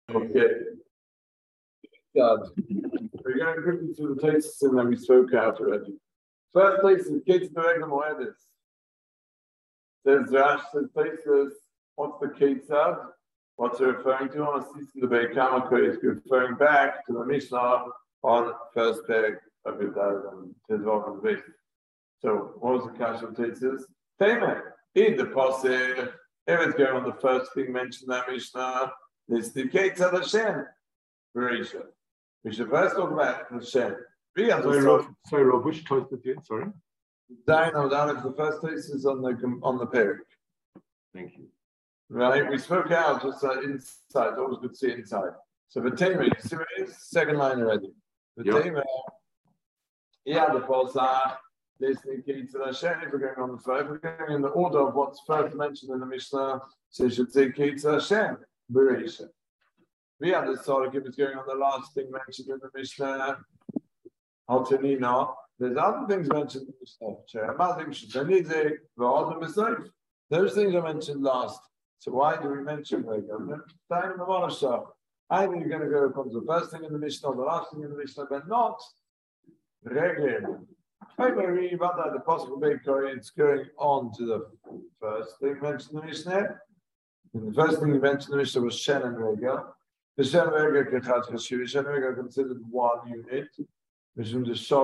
Okay. God. We're going quickly through the places that we spoke out already. First place is Keitz Beregel Moedes. Says Rash, says places, what's the Keitzav? What's it referring to? On a cease in the Beit Kama, it's referring back to the Mishnah on first peg of Yudad and Tizvah on the base. So, what was the Kash of Teitzes? Payment. In the Pasir, if it's going on the first thing mentioned in that Mishnah, it's the Keitzav Hashem. Bereisha. We should first talk about Hashem. Sorry, Rob, which choice did you? Sorry. Dino, the first place is on the Perik. Thank you. Right, we spoke out just inside. Always good to see inside. So the Tamer, you see what it is? Second line already. The Tamer, the Pasah, listening to Hashem. If we're going on the first, we're going in the order of what's first mentioned in the Mishnah. So you should say Keitza Hashem, Bereisha. We have the Sarah if it's going on the last thing mentioned in the Mishnah. Altanina. There's other things mentioned in the Mishnah. Those things are mentioned last. So why do we mention Regel? Either you're going to go from the first thing in the Mishnah or the last thing in the Mishnah, but not Regel. The possible bakery, it's going on to the first thing mentioned in the Mishnah. And the first thing you mentioned in the Mishnah was Shen and Regel. The Shen and Regel are considered one unit. They have the share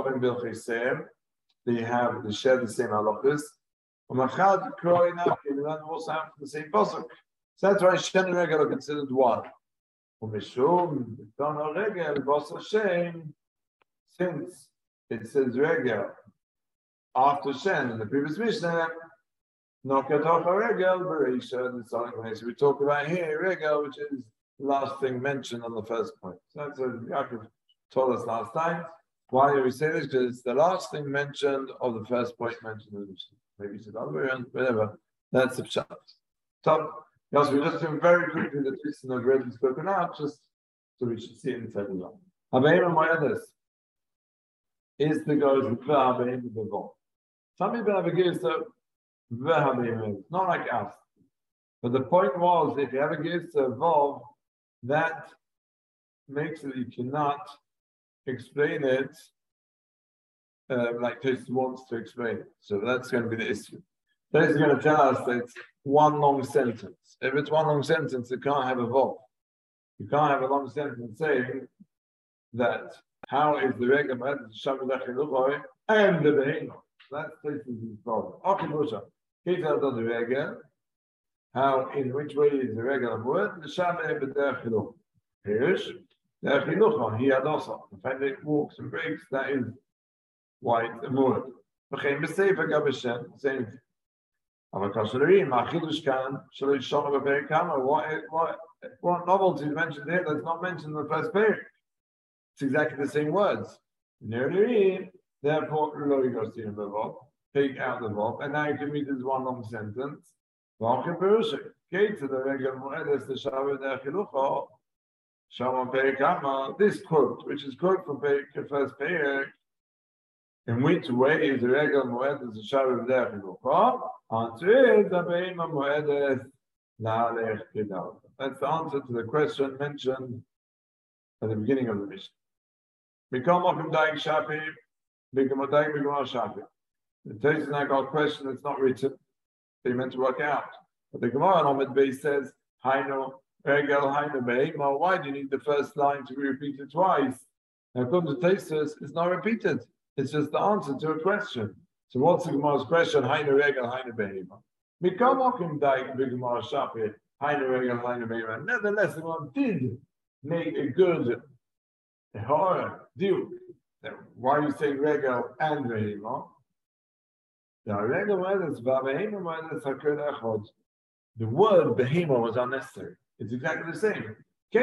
the same halachas. And also have the same pasuk. So that's why Shen and Regel are considered one. Since it says Regel after Shen in the previous Mishnah, Regel Bereisha, the starting place. We talk about here Regel, which is the last thing mentioned on the first point. So that's what Yaakov told us last time. Why do we say this? Because it's the last thing mentioned of the first point mentioned in the Mishnah. Maybe it's the other way around, whatever. That's the pshat. So, yes, we're just doing very quickly the twist and I've already spoken out, just so we should see it inside the line. Habeim Moedes is the goes with Habeim Bevol. Some people have a girsa Habeim, not like us. But the point was, if you have a girsa Vov, that makes it you cannot explain it like Tosis wants to explain it. So that's going to be the issue. Tosis is going to tell us that it's one long sentence. If it's one long sentence, it can't have a Vov. You can't have a long sentence saying that how is the Regel and the Behemah. That's Tosis' problem. Okay, Busha. Keitza does the Regel. How, in which way is the Regel of word? The Shabbat B'derech Chiluch. Here's he had also the fact that it walks and breaks, that is why it's a word. Same thing. What novelty is mentioned here that's not mentioned in the first page? It's exactly the same words. Therefore, take out the Vov, and now you can read this one long sentence. This quote, which is quote from the first Perek, in which way is the Regel Moedes the Shabbat B'derech? Answer is the Behemah Moedes La'alech Kedal. That's the answer to the question mentioned at the beginning of the Mishnah. Become Mokim Daik Shafi, become a Daik B'Gemara Shafi. The Tosis now got a question that's not written, they meant to work out. But the Gemara on Amud Beis says, Hainu Regel Hainu Behemah. Why do you need the first line to be repeated twice? Now, according to Tosis, it's not repeated. It's just the answer to a question. So, what's the Gemara's question? Hainu Regel Hainu Behemah. Mikam Okim Daik B'Gemara Shafi. Hainu Regel Hainu Behemah. Nevertheless, the Gemara did make a good deal. Why are you saying Regel and Behemah? The word Behemah was unnecessary. It's exactly the same. The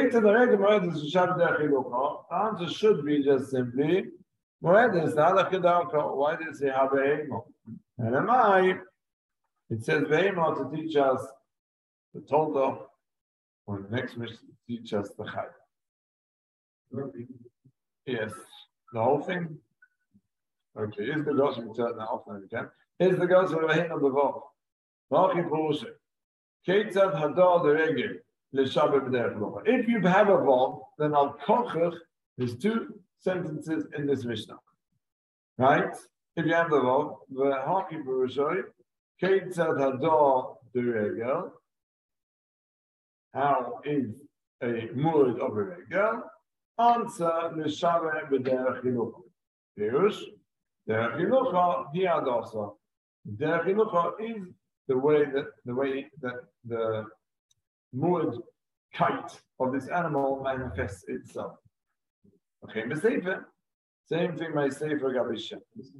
answer should be just simply why did it say Behemah? And it says Behemah to teach us the Toldah, or the next mission to teach us the Chai. Yes, the whole thing. Okay, is the gospel return now often again? Is the gospel of Behemah B'Vov? Keitzav Hadar the Regel. If you have a vav, then al kochach, there's two sentences in this Mishnah. Right? If you have the vav, v'haki b'rishoi, keitzad hador deregel, how is a murid of a regel? Answer l'shaveh b'derech hilucha. Pirush, derech hilucha hi adosa. Derech hilucha is the way that the murid kite of this animal manifests itself. Okay, b'sefer, same thing by sefer gabisha.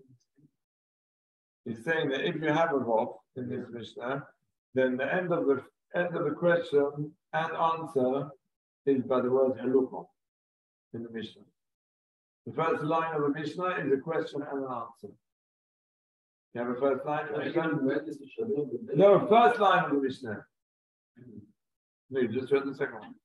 He's saying that if you have a vav in this Mishnah, then the end of the question and answer is by the word halukah in the Mishnah. The first line of the Mishnah is a question and an answer. You have a first line of the Mishnah? No, first line of the Mishnah. No, you just read the second one.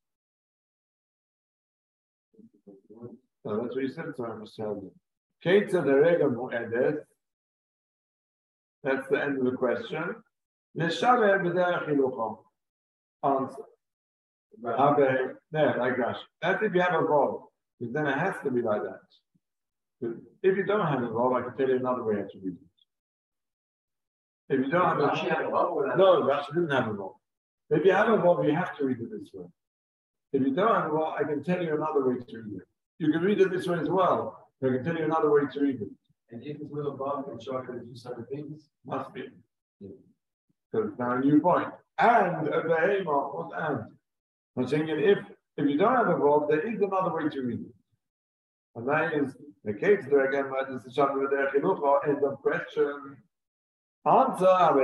No, that's what you said, sorry, Mr. Keitza derega mu'edet. That's the end of the question. L'shaveh b'derech hilucha. Answer. There, like that. That's if you have a vav. Because then it has to be like that. But if you don't have a vav, I can tell you another way how to read it. If you don't have a vav, no, Rashi didn't have a vav. If you have a vav, you have to read it this way. If you don't have a vav, I can tell you another way to read it. You can read it this way as well. I can tell you another way to read it. And if it's with a vav and short to do separate things? Must be. Because now a new point. And a behema, what and? I'm saying if you don't have a vav, there is another way to read it. And that is the case there again, but this is Shabbat with the Chinucha, end of question. Answer,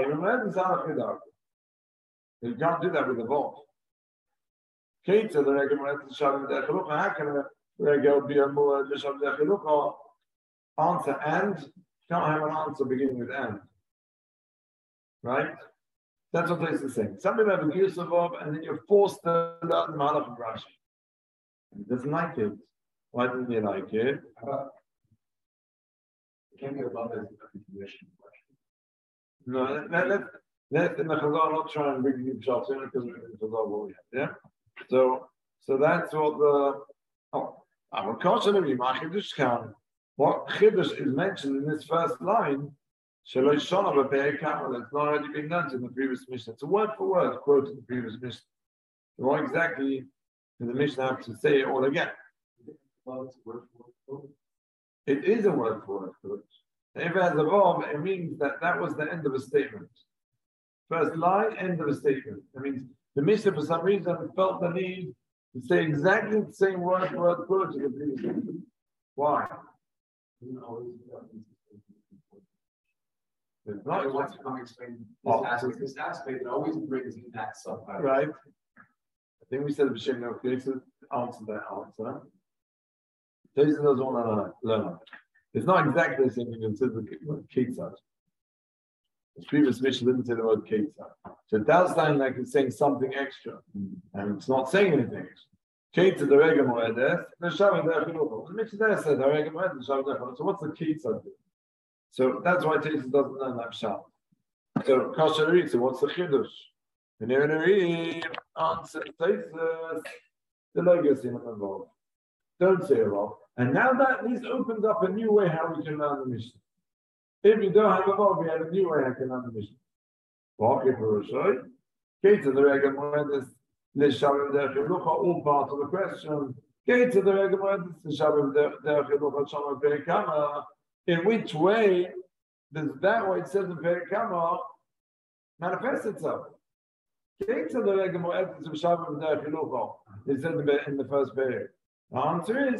you can't do that with a vav. Kate said the regular Shabbat with the Chinucha, how can a regular be a more Shabbat with the Chinucha? Answer and, you can't have an answer beginning with and. Right? That's what this is saying. Somebody have a Giyus of and then you're forced to learn Malach and Rashi. He doesn't like it. Why didn't he like it? It can't be above as a continuation question. No, let's in the Chazal not try and bring new shots in because we're in the Chazal what we have. Yeah? So that's what what Chiddush is mentioned in this first line. It's not already been done in the previous Mishnah. It's a word for word quote in the previous Mishnah. So what exactly does the Mishnah have to say it all again? It is a word for word quote. If it has a vav, it means that was the end of a statement. First line, end of a statement. That means the Mishnah for some reason felt the need to say exactly the same word for word quote in the previous Mishnah. Why? It's not wants to come explain this aspect, it always brings in that stuff. Right. I think we said B'Shem no cases answer that answer. Jason doesn't want to learn. It's not exactly the same thing as the word Ketzad. The previous mission didn't say the word Ketzad. So it does sound like it's saying something extra. And it's not saying anything extra. Ketzad the Rega Moedes, the Shabbat the Chinucha. The mission there said the Rega Moedes, the Shabbat the Chinucha. So what's the Ketzad do? So that's why Jason doesn't learn that Pshat. So Kasha reads, so what's the Chiddush? And here in the read, answer Taisus, the legacy involved. Don't say about. And now that this opens up a new way how we can learn the Mishnah. If you don't have a vav, we have a new way how we can learn the Mishnah. Kate to the Rega Moedes, L'Shavim Derech Hilucha, all part of the question. Kate to the Rega Moedes, L'Shavim Derech Hilucha, Shama Perikama. In which way does that way it says in Perikama manifest itself? Kate to the Rega Moedes, L'Shavim Derech Hilucha. It said in the first period. The answer is,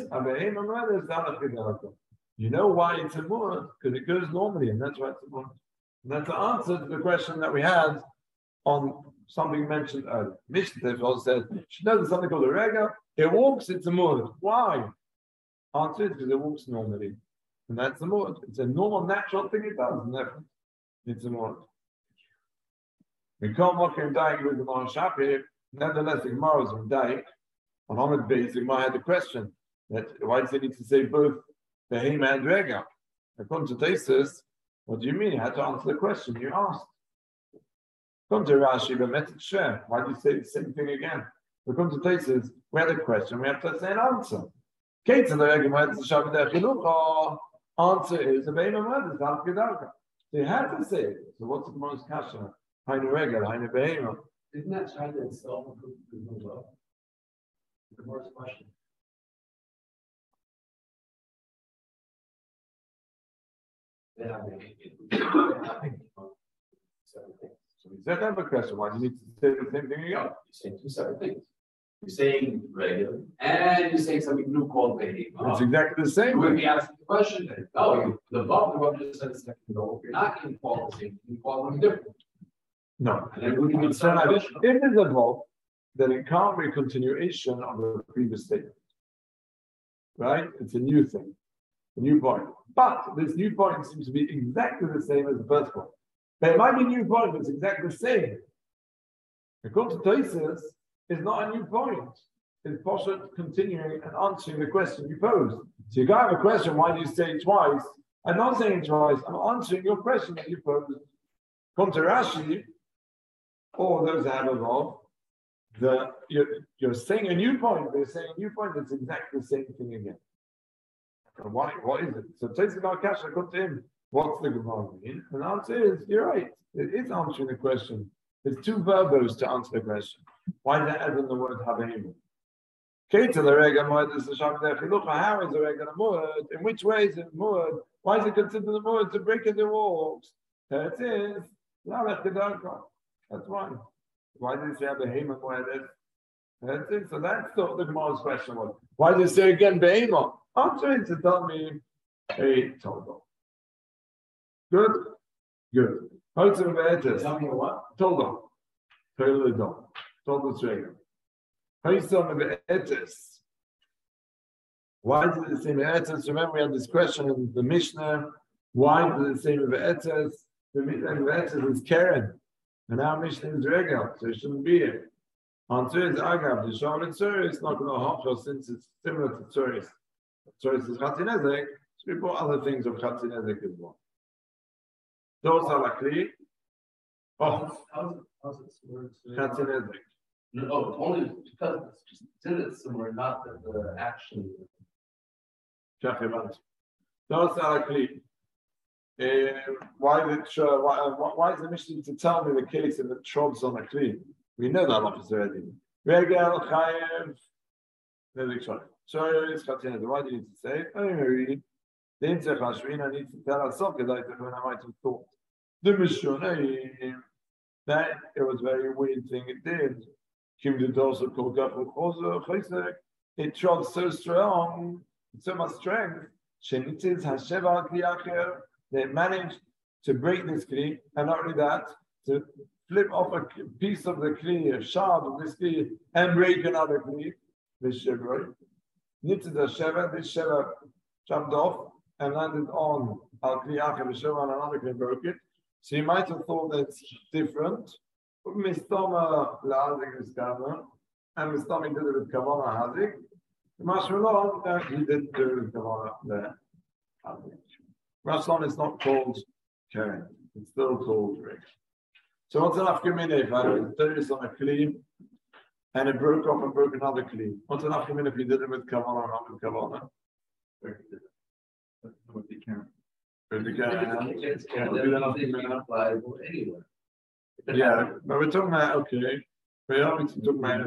you know why it's a murad? Because it goes normally, and that's why it's a murad. And that's the answer to the question that we had on something mentioned earlier. Mishnah also said, she knows something called a rega. It walks, it's a murad. Why? Answer is because it walks normally. And that's a murad. It's a normal, natural thing it does, and therefore it's a murad. We can't walk in dying with the Gemara Shafi. Nevertheless, the Gemara is in dying. On Ahmed Beis, I had a question that why does it need to say both Behema and Rega? According to Taisus, what do you mean? You had to answer the question you asked. According to Rashi, why do you say the same thing again? We come to places, we had a question, we have to say an answer. Kate to the Regiment, the Shabbat Chiluch, answer is a Beina Murder, Zalk Gedalka. So you have to say it. So what's the most kasha? Hainu Regel, Hainu Beina. Isn't that China itself the love? The first question. Then I think So we said have a question. Why do you need to say the same thing again? you're saying two separate things. You're saying regular, and you're saying something new called baby. It's exactly the same. You would be asking the question then. Oh, the above just said a second ago. If you're not going to call the same, you call them different. No. And then we can If it's above, then it can't be a continuation of the previous statement. Right? It's a new thing, a new point. But this new point seems to be exactly the same as the first point. But it might be a new point, but it's exactly the same. According to Tosfos, it's not a new point. It's possible continuing and answering the question you posed. So you got a question, why do you say it twice? I'm not saying it twice, I'm answering your question that you posed. Come to Rashi, or those that have evolved, you're saying a new point, they're saying a new point that's exactly the same thing again. And why? What is it? So Tosfos got Kasha, come to him. What's the Gemara mean? And the answer is, you're right. It is answering the question. There's two verbos to answer the question. Why did I add in the word Habeim? Kate the Rega Moed is the Shabbat Chiluch. How is the Rega Moed? In which way is it Moed? Why is it considered the Moed to break in the walls? There it is. That's why. Why did it say Habeim Moed? That's it. So that's the Gemara's question was. Why did it say again Behemoth? Answer is to tell me a Toldo. Good? Good. Tell me what? Toldo. Toldo. Toldo Trader. Why did it say Me'etes? Remember, we had this question in the Mishnah. Why did it say Me'etes? The Me'etes is Karen. And our Mishnah is Regel, so it shouldn't be here. Answer is Agav. The Shalom and Tzur is not going to help us since it's similar to Tzuris. Tzuris is Chatzinezek, so we brought other things of Chatzinezek as well. Those are likely. Oh, How's it similar to Chatzinezek. No, only because it's just it's similar, not the action. Those are likely. Why is the mission to tell me the case of the trobs on a kli? We know that officer already. Regel Chayev. So it's Chatzinezek. Why do you need to say it? Anyway, the Inzech Hashvina needs to tell us something like that when I might have thought. The Mishnah, that it was a very weird thing it did. It trod so strong, so much strength. They managed to break this kli, and not only that, to flip off a piece of the kli, a shard of this kli, and break another kli. This shivra. This sheva jumped off and landed on Al Kli Acher, and another kli broke it. So you might have thought that's different. Mistoma la'azik miskama, and Mistoma did it with Kavana Hazik. Mashmalon, he didn't do it with Kavana there. Mashmalon is not called Karen, it's still called Rick. So what's enough Gemini if I did this on a Kli and it broke off and broke another Kli? What's enough Gemini if you did it with Kavana or not with Kavana? Would be Karen. Yeah, but we're talking about okay. We are talking about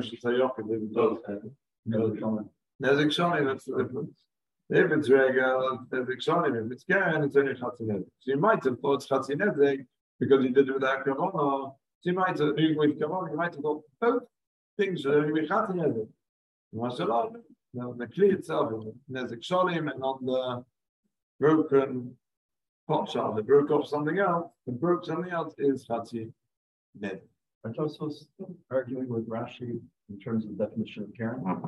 Nezik Shani, that's the difference. If it's Regel, Nezik Shani, if it's Karen, it's only Chatzinezek. So you might have thought it's Chatzinezek because you did it without Kavana. So you might have, even with Kavana, you might have thought both things should only be Chatzinezek. Mashallah, the Kli itself is Nezik Shalim, and on the broken pot shard that broke off something else, and broke something else is Chatzinezek. I'm also arguing with Rashi in terms of the definition of Karen. One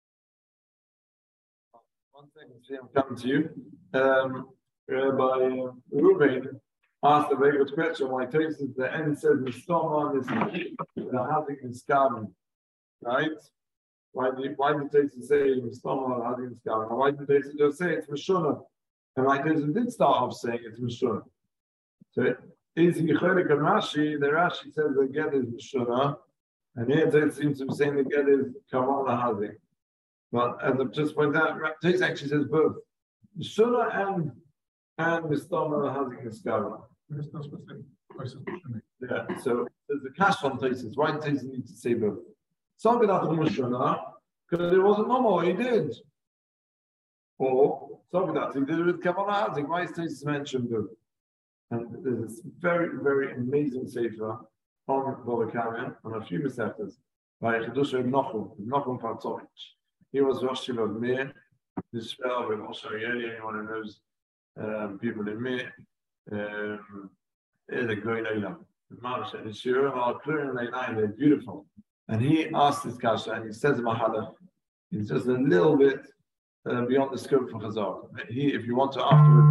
second, I'm coming to you. Rabbi Ruben asked a very good question. Why Tosfos the end says the stoma is the having is carbon, right? Why did Tosfos say the stoma having is carbon? Why did Tosfos just say it's Meshuna? And like Tosfos did start off saying it's Meshuna. So is Yicholik and Rashi? The Rashi says the get is Meshuna, And here it seems to be saying the get is Kavala Hazik. But as I've just pointed out, this actually says both. Shuna and Mistama Hazik is Kavala. There's no specific places. Yeah, so there's a cash on Tesis. Why did Tesis need to say both? Some get out of Mushana because it wasn't normal, he did. Or some get out, he did it with Kavala Hazik. Why is Tesis mentioned both? And there's this very, very amazing sefer on Volokamian on a few Mesechtas by Chedusha Nachum Partzovich. He was Rosh of Mir, this spell with Moshe Arieli, anyone who knows people in Mir, is a great Eilam. The Shiurim are clear and they're beautiful. And he asked this Kasha and he says Mahala, it's just a little bit beyond the scope for Chazar. If you want to afterwards,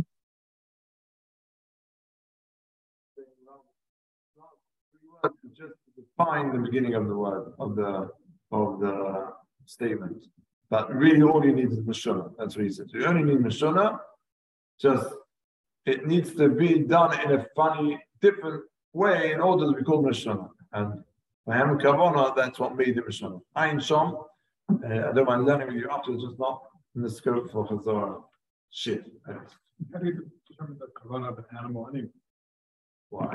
just define the beginning of the word of the statement, but really all you need is Meshuna. That's what he said. So you only need Meshuna. Just it needs to be done in a funny, different way in order to be called Meshuna. And by Ham Kavana, that's what made it Meshuna. Ayin Shom. I don't mind learning with you afterwards, just not in the scope for Chazar shit. How do you determine the Kavanah of an animal anyway? Why?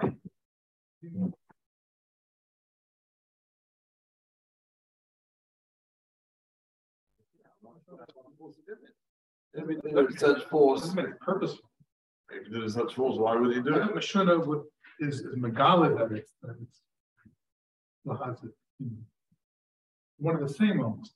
Everything of such force. Doesn't make purpose. If there is such force, why would he do it? Meshuna is Megala that it's one of the same almost.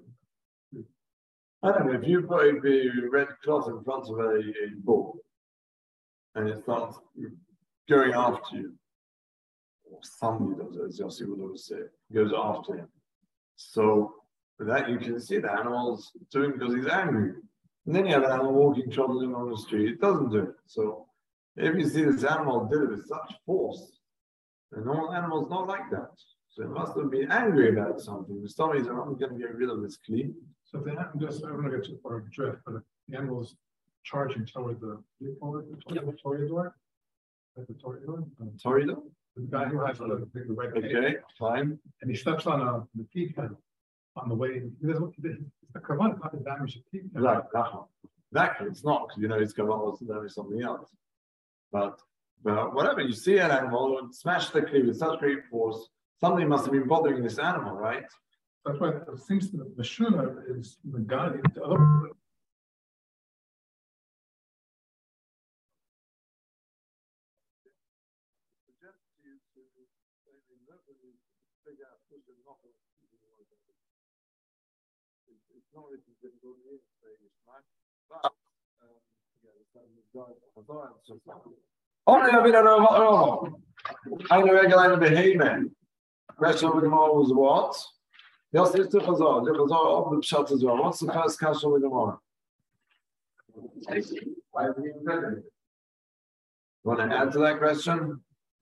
I don't know, if you put a red cloth in front of a bull and it starts going after you, or somebody does it, as Yossi would always say, goes after him. So with that you can see the animal's doing because he's angry. And then you have an animal walking, trotting on the street, it doesn't do it. So if you see this animal did it with such force, the normal animal's not like that. So it must have been angry about something. The stomach is I'm going to get rid of this clean. So if the animal just, I don't want to get too far of a drift, but if the animal is charging toward the Toreador, like the Toreador, Torrido? the guy who has the red cape, Okay, fine. and he steps on the peak head on the way. He doesn't. The Kavanah not to damage the peak head. Right, exactly. It's not because you know it's going to damage something else. But whatever you see an animal smash the cleave with such great force, something must have been bothering this animal, right? That's why it seems that the Meshuna is the God. It's not really difficult in English, right? But only a bit of eine Regel behemen. Question of the Gemara was what? Yes, it's the Chazar. The Chazar of the Pshat as well. What's the first question of the Gemara? Why are we in want to add to that question?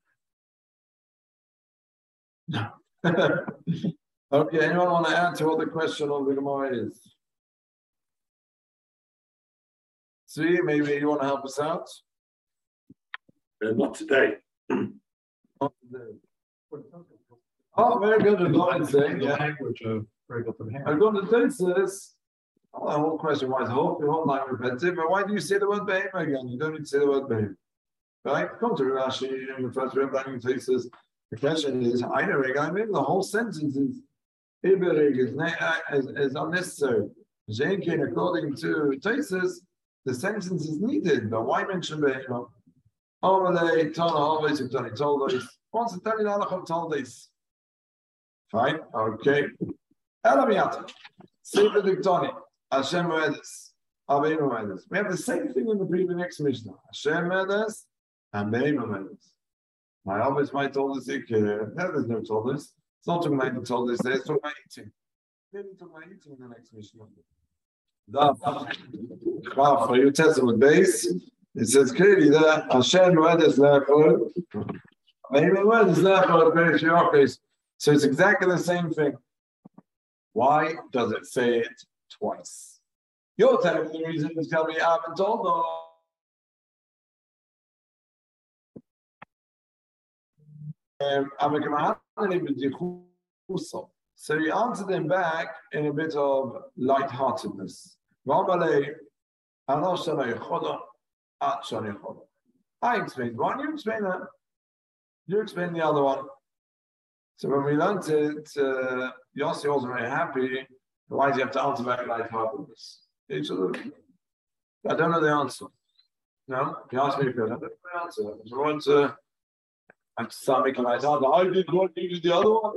No. Okay, anyone want to add to what the question of the Gemara is? See, maybe you want to help us out? Not today. Not today. Oh, very good. The language of Regal from hand. I'm going to say this. The whole question was, the whole line repetitive, but why do you say the word behem again? You don't need to say the word behem. Right? Come to Rashi in the first Rebbe says, the question is, I know the whole sentence is unnecessary. According to Tesis, the sentence is needed, but why mention behem? Overlay, Tana, always you've done it, told us. Once the Tani Nalacham told us. Fine, okay. Elamiata, Sefer Diktoni, Hashem Moedes, Abeim Moedes. We have the same thing in the previous next Mishnah. Hashem Moedes and Beim Moedes. My office might told us, there's no told us. It's not talking about the told us, it's talking about eating. Maybe talking about eating in the next Mishnah. For your testament base, it says clearly that Hashem Moedes Lechol, Beim Moedes Lechol, Beis Yochis. So it's exactly the same thing. Why does it say it twice? You're telling me the reason is going to be I haven't told them. also. So he answered him back in a bit of lightheartedness. I explained one, you explain that. You explain the other one. So when we learned it, Yossi wasn't very happy. Why do you have to answer back lightheartedness? I don't know the answer. No, he asked me if I don't know the answer. So I want to start making lighthearted. I did what you did the other one.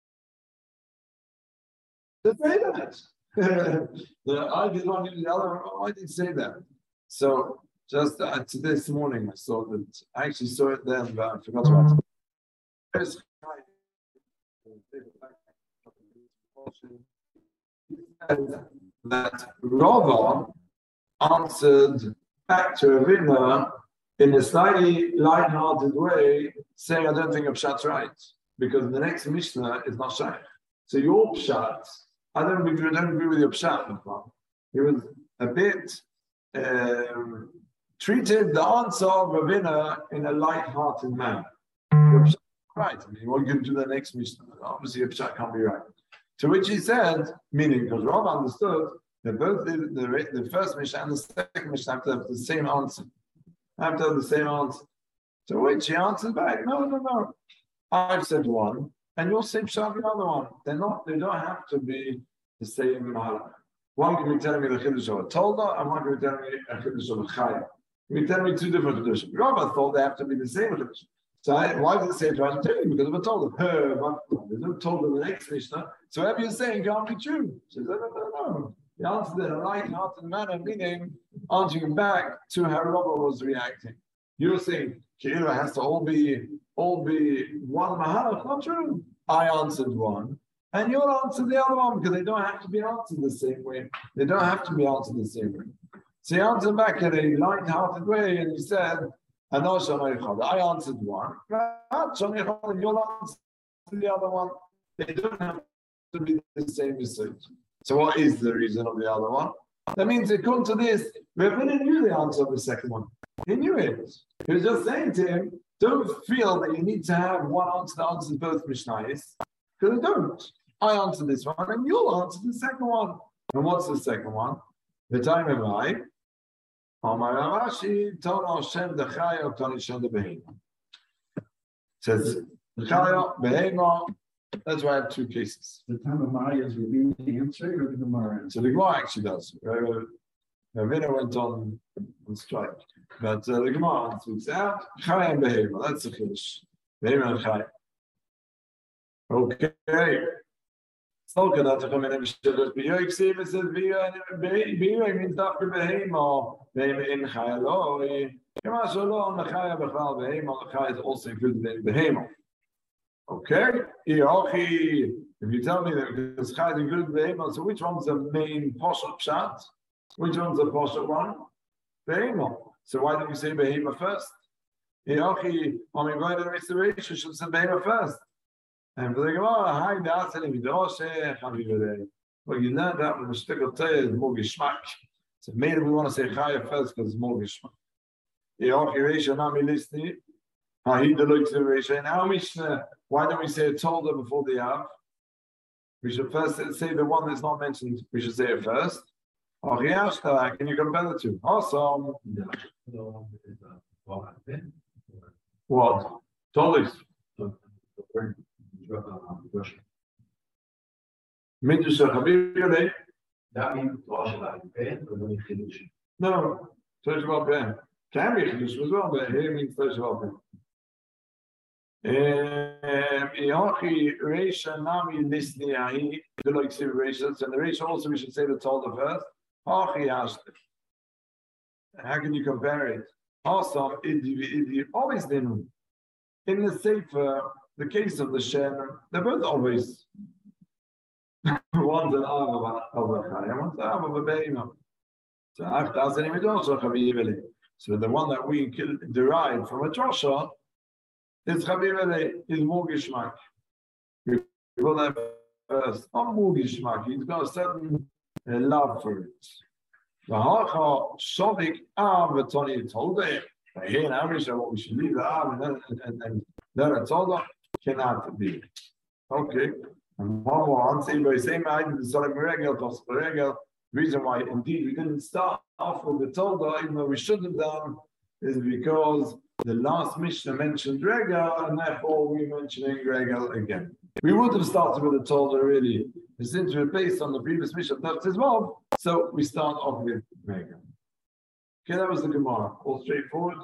To say that. I did one, you did the other one. Why did you say that? So just this morning I saw that. I actually saw it then, but I forgot about it. That Rava answered back to Ravina in a slightly light-hearted way, saying, I don't think Pshat's right, because the next Mishnah is not Shaykh. So your Pshat, I don't agree with your Pshat. He was a bit treated the answer of Ravina in a light-hearted manner. Your Pshat is right. I mean, what are you going to do the next Mishnah? Obviously, your Pshat can't be right. To which he said, meaning because Rav understood that both the first Mishnah and the second Mishnah have to have the same answer. Have to have the same answer. To which he answered back, no. I've said one, and you'll say Pshat the other one. They don't have to be the same mahalach. One can be telling me the Chiddush of a Tolda, and one can be telling me a Chiddush of a Chaya. You can tell me two different Chiddushim. Rav thought they have to be the same Chiddush. So why did it say twice? I'm telling you because of a Tolda. There's no Tolda in the next Mishnah. So whatever you're saying can't be true. She said, no. He answered in a light-hearted manner, meaning answering back to how Rava was reacting. You're saying Kirilla has to all be one mahalach. Not true. I answered one, and you'll answer the other one because they don't have to be answered the same way. They don't have to be answered the same way. So he answered back in a light-hearted way, and he said, I answered one, and you'll answer the other one. They don't have to be the same message. So what is the reason of the other one? That means according to this, Ravina knew the answer of the second one. He knew it. He was just saying to him, don't feel that you need to have one answer that answers both Mishnayos, because I don't. I answer this one, and you'll answer the second one. And what's the second one? The time of I. Says Chaya, Behema. That's why I have two cases. The time of Maya is reviewing the answer or the Gemara? So the Gemara actually does. Ravina went on strike. But the Gemara speaks out. Chaya and Behema. That's the Chiddush. Behema and Chaya. Okay. Stalker that to come in and Shiddush. B'yoik Siva says B'yoik means after Behema. Behema in Chaya Loi. Gemara Shalom, the Chaya B'chal Behema. The Chaya is also included in Behema. Okay, if you tell me that because Chai is good Behema, so which one's the main Poshet Pshat? Which one's the Poshet one? Behema. So why don't we say Behema first? On my right restoration should say Behema first. And for the Gemara, hi, that's an Vidoshe, Chavi. Well, you learned that when the stick of Teh is more Gishmak. So maybe we want to say Chai first because it's more Gishmak. Reisha Nami Listi. In our Mishnah, why don't we say a Tolda before the Av? We should first say the one that's not mentioned. We should say it first. Can you compare the two? Awesome. What? Toldas. That means no. Can be Chiddush as well, but here means Toshav Ben. Reisha Nami Lisni Ahi, the like Reisha, and the Reisha also we should say the Tolda first. Hachi Ashter. How can you compare it? Also, always in the Sefer, the case of the Shem, they're both always one's an Av of a Chayim, one's an Av of a Behema. So after Azanim is also Chaviyiveli. So the one that we derive from a drasha is Chaviyiveli, is more Gishmak. We call that first, not more Gishmak, he's got a certain love for it. V'hacha shovik Av v'toni Tolda. Here now we show what we should leave the Av and then a Tolda cannot be. Okay. And one more answer by saying I did the Salim Regel, Possible Regel. Reason why indeed we didn't start off with the Tolda, even though we should have done, is because the last Mishnah mentioned Regel, and therefore we're mentioning Regel again. We would have started with the Tolda really, since we're based on the previous Mishnah as well, so we start off with Regel. Okay, that was the Gemara. All straightforward.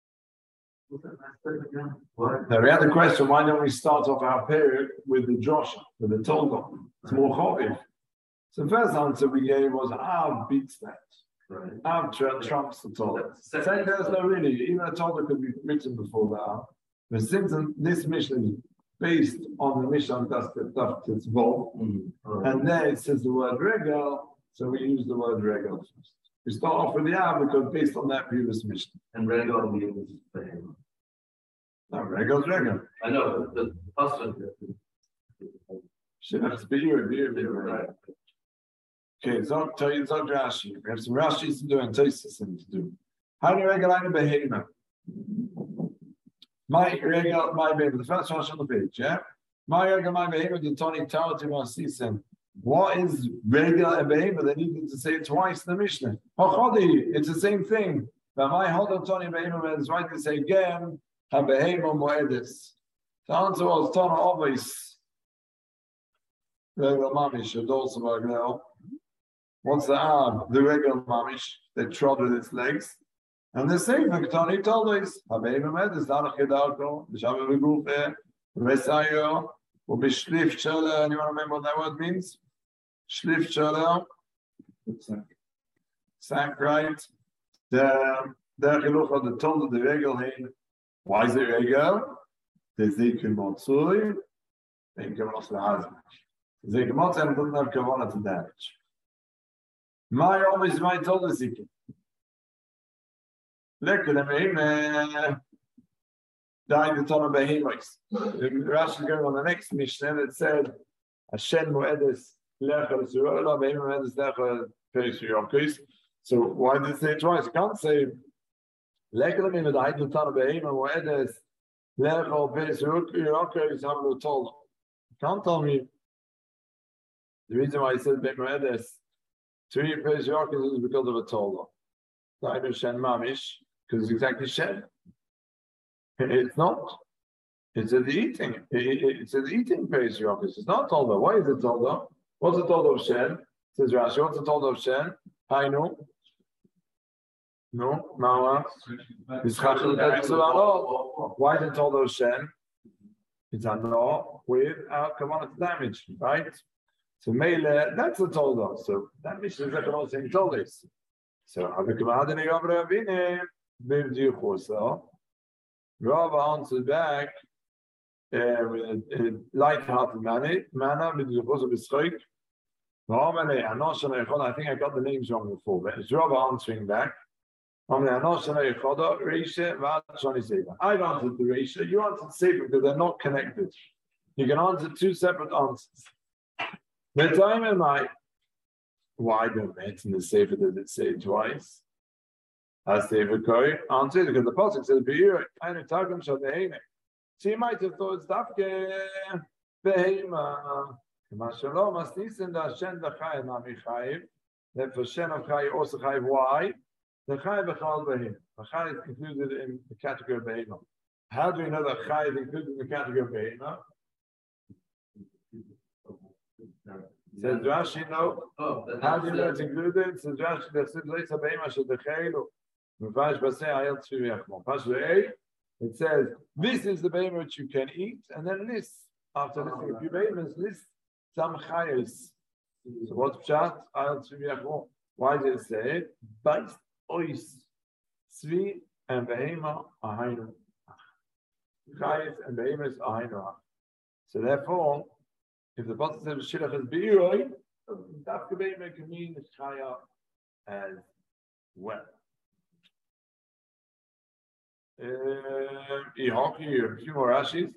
Now we had the question, why don't we start off our period with the Joshua, with the Tolda? It's more Chaviv. So the first answer we gave was Av beats that. Right. Av trumps the Tolda. Second, there's no really, even a Tolda could be written before the Av. But since this Mishnah is based on the Mishnah that's Tzvov, and there it says the word Regel, so we use the word Regel first. We start off with the Av because based on that previous Mishnah. And Regel means Behema. No, Regel's Regel. I know, the husband. Should have to be right. Okay, so tell you Rashi. We have some Rashis to do and Tosfos to do. How do you regulate a Behema? My Regel, my Behema. The first Rashi on the page, yeah? My Regel, my Behema, the Tony Tower to Masisen. What is Regel and Behema? They needed to say it twice in the Mishnah. Hochodi, it's the same thing. But my Hodon Tony Behema is right to say again, HaBehema Moedis. The answer was Tona always. Regel Mamish, should also work now. What's the Ab? The regular Mamish, they trod with its legs. And the same thing, Tony told us, HaBehema Moedis, Danach Gedarko, the Shabbat Begufe, Vesayo, will be Schriftsteller, and you want to remember what that word means? Schriftsteller, sack, right? The Geluch of the Tol of the Regel hin. Why is it Regel? The Zeker Motsui, then Kavos Lahazim. Zeker Motsui doesn't have Kavona to damage. My always my Tol the Zeker. Look at them, dying the Ton of Behemoths. Rashi is going on the next Mishnah that said, Hashem Moedes Lecha Surola, Behemoth Moedes Lecha Perishiyokis. So why did it say it twice? You can't say, Lecha the dying the Ton of Behemoth Moedes Lecha Perishiyokis, Hamlu Tol. You can't tell me the reason why he said Behemoth Moedes three Perishiyokis is because of a Tol. Not even Shen Mamish, because it's exactly Shen. It's not. It's at the eating. It's at the eating phase, Yochis. It's not Tolda. Why is it Tolda? What's the Tolda of Shen? Says Rashi. What's the Tolda of Shen? I know. No, Mawa. Why is it Tolda of Shen? It's a no without commanded damage, right? So Mele, that's the Tolda. So that mission is like the same Toldas. So Abikumadini Gavravine, Bivdi Chosa. Rav answered back with a light-hearted manner with the Chosa B'Schoik. I think I got the names wrong before, but it's Rav answering back. I've answered the Reisha, you answered Sefer because they're not connected. You can answer two separate answers. Why don't mention the Sefer does it say twice? As David Koi answered, because the Pasuk says, Be'ir, and Targum shall Behema. So you might have thought it's Dafke Behema. Mashallah, Masnisin, the Hashem, the Chayiv, Nami Chayiv. Therefore, Shem of Chayiv also Chayiv. Why? The Chayiv Bechal Behema. The Chayiv is included in the category of Behema. How do we know that Chayiv is included in the category of Behema? Says Rashi, no. How do you know it's included? Says Rashi, the Sidlaisa Behema should the Chayiv. It says, this is the behemah which you can eat, and then list, after listing a few behemahs, list some chayos. So what's pshat? Why did it say it? Bais, ois, tzvi, and behemah, ahainu. Chayos and behemahs, ahainu. So therefore, if the Pasuk says, shilach is be'iroi, dafka behemah can mean chaya as well. A few more Rashis.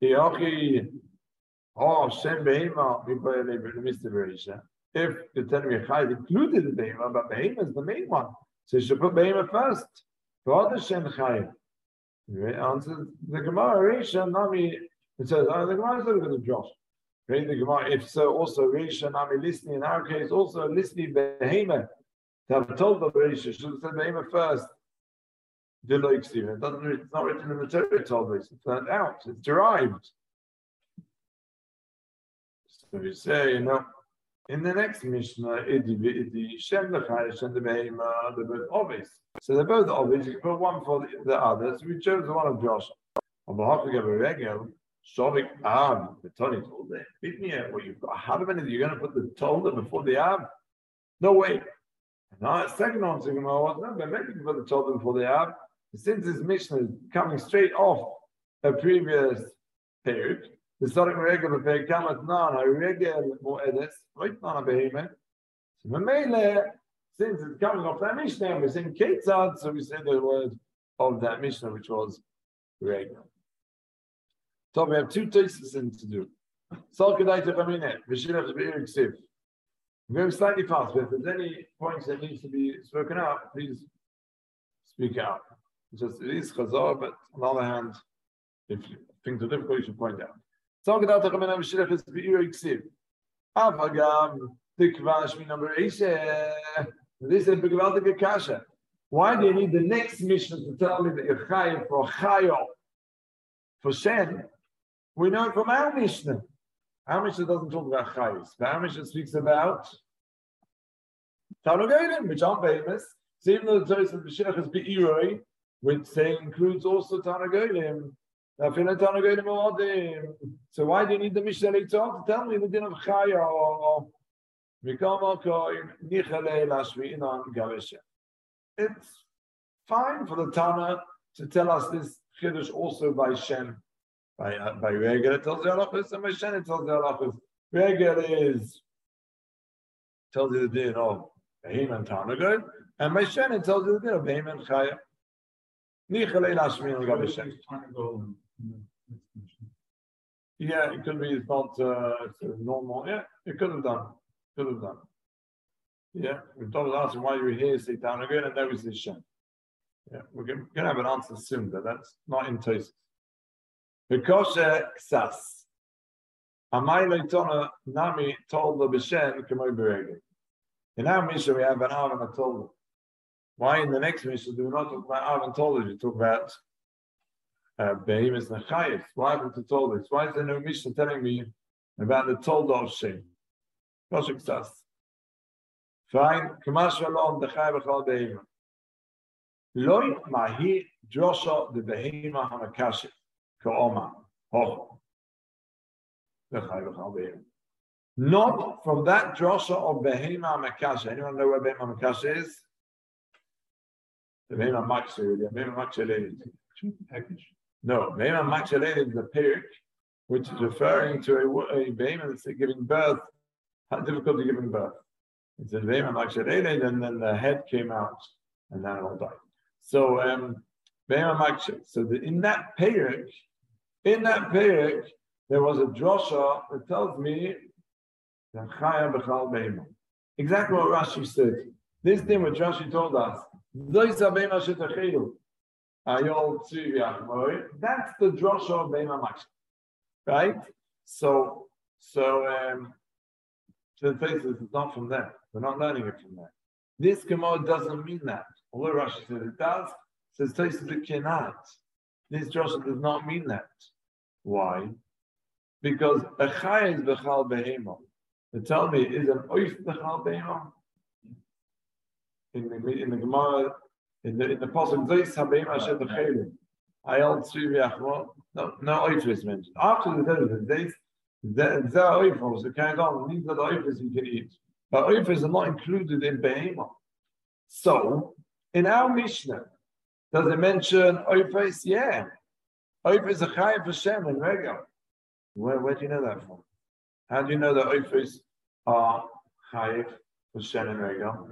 Shem Behema, Mr. Berisha. If the Tanakh Chai included the Behema, but Behema is the main one, so you should put Behema first. For the Shem Chai, answers the Gemara Risha Nami. It says, the Gemara is looking at Josh. If so, also Risha Nami listening in our case, also listening Behema. To have told the Risha, should have said Behema first. It doesn't. It's not written in the Torah. Told this. It's turned out. It's derived. So you say, in the next Mishnah, the Shem Lechai, Shem the Behema, they're both obvious. So they're both obvious. You can put one for the other. So we chose the one of Joshua. On behalf of a regel, Shovik Av, the Tony told them, beat me out. Well, you've got how many? You're going to put the Tolda before the Av? No way. Now, second answer was, no, but maybe you can put the Tolda before the Av. Since this Mishnah is coming straight off a previous period, the starting regel of Kamat Nan, a regel Moedes, right Nan Behemah. So Mamele, since it's coming off that Mishnah, we're saying Ketzad, so we say the word of that Mishnah, which was regel. So we have two tastes to do. I'm going slightly fast, but if there's any points that needs to be spoken out, please speak out. Just it is chazar, but on the other hand, if things are difficult, you should point out. This is a big kasha. Why do you need the next mission to tell me that you're chayav for chayav for Shen? We know it from our Mishnah. Our Mishnah doesn't talk about chayis, but our Mishnah speaks about Tanagolim, which aren't famous. So even though the Torah says B'shilach is Be'iroi, which saying includes also Tanagolim, so why do you need the Mishnah later on to tell me the din of Chaya? It's fine for the Tana to tell us this Chiddush also by Shem. By Regel it tells you halachos, and by Shen it tells you halachos. Regel tells you the din of Behemah and Tarnagol, and by Shen it tells you the din of Behemah and Chaya. Nichalei lashmi and Gav Shen. Yeah, it could be. It's not normal. Yeah, it could have done. Yeah, we told us asking why you were here, say Tarnagol, and there was this Shen. Yeah, we're going to have an answer soon, but that's not in Tosfos. Because Ksas. Amay Leitona Nami told the Bishen Kamoi Beregel. In our Mishnah we have an Av and a Tolda. Why in the next Mishnah do we not talk about Av and Tolda? We talk about Behemoths and Chayes. Why haven't we told this? Why is there no Mishnah telling me about the Tolda of Shem? Because Ksas. Fine. Kamash Shalom the Chay B'chal Behemoth. Loi Mahi Joshua the Behemoth HaMakashif. Not from that drosha of Behema Makasha. Anyone know where Behema Makasha is? The Behema Maksha, the Behema Maksha lady. No, Behema Maksha lady is the perik, which is referring to a Behema that's giving birth, had difficulty giving birth. It's a Behema Maksha lady, and then the head came out, and then it all died. So, Behema Maksha. So, in that perik, there was a drosha that tells me that Chaya B'chal Behema. Exactly what Rashi said. This thing what Rashi told us. That's the drosha of Behema Maksha. Right? So the faces is not from there. We're not learning it from there. This Gemara doesn't mean that. Although Rashi said it does, says Tosfos it cannot. This drosha does not mean that. Why? Because a Chaya is B'chal Behema. The tell me is an oif B'chal Behema. In the Gemara, in the Pasuk Zeis HaBehema Asher B'chelim. Ayol Tzvi V'Yachmo. No oif is mentioned. After the Zeis, the oif so carried on. These are the oifs you can eat. But oifs are not included in Behema. So, in our Mishnah, does it mention oifs? Yeah. Oif is a chayav for Shem and Regel. Where do you know that from? How do you know that oifs are chayav for Shem and Regel?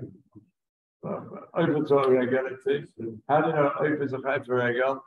Oif for Regel, it says. How do you know oif is a chayav for Regel?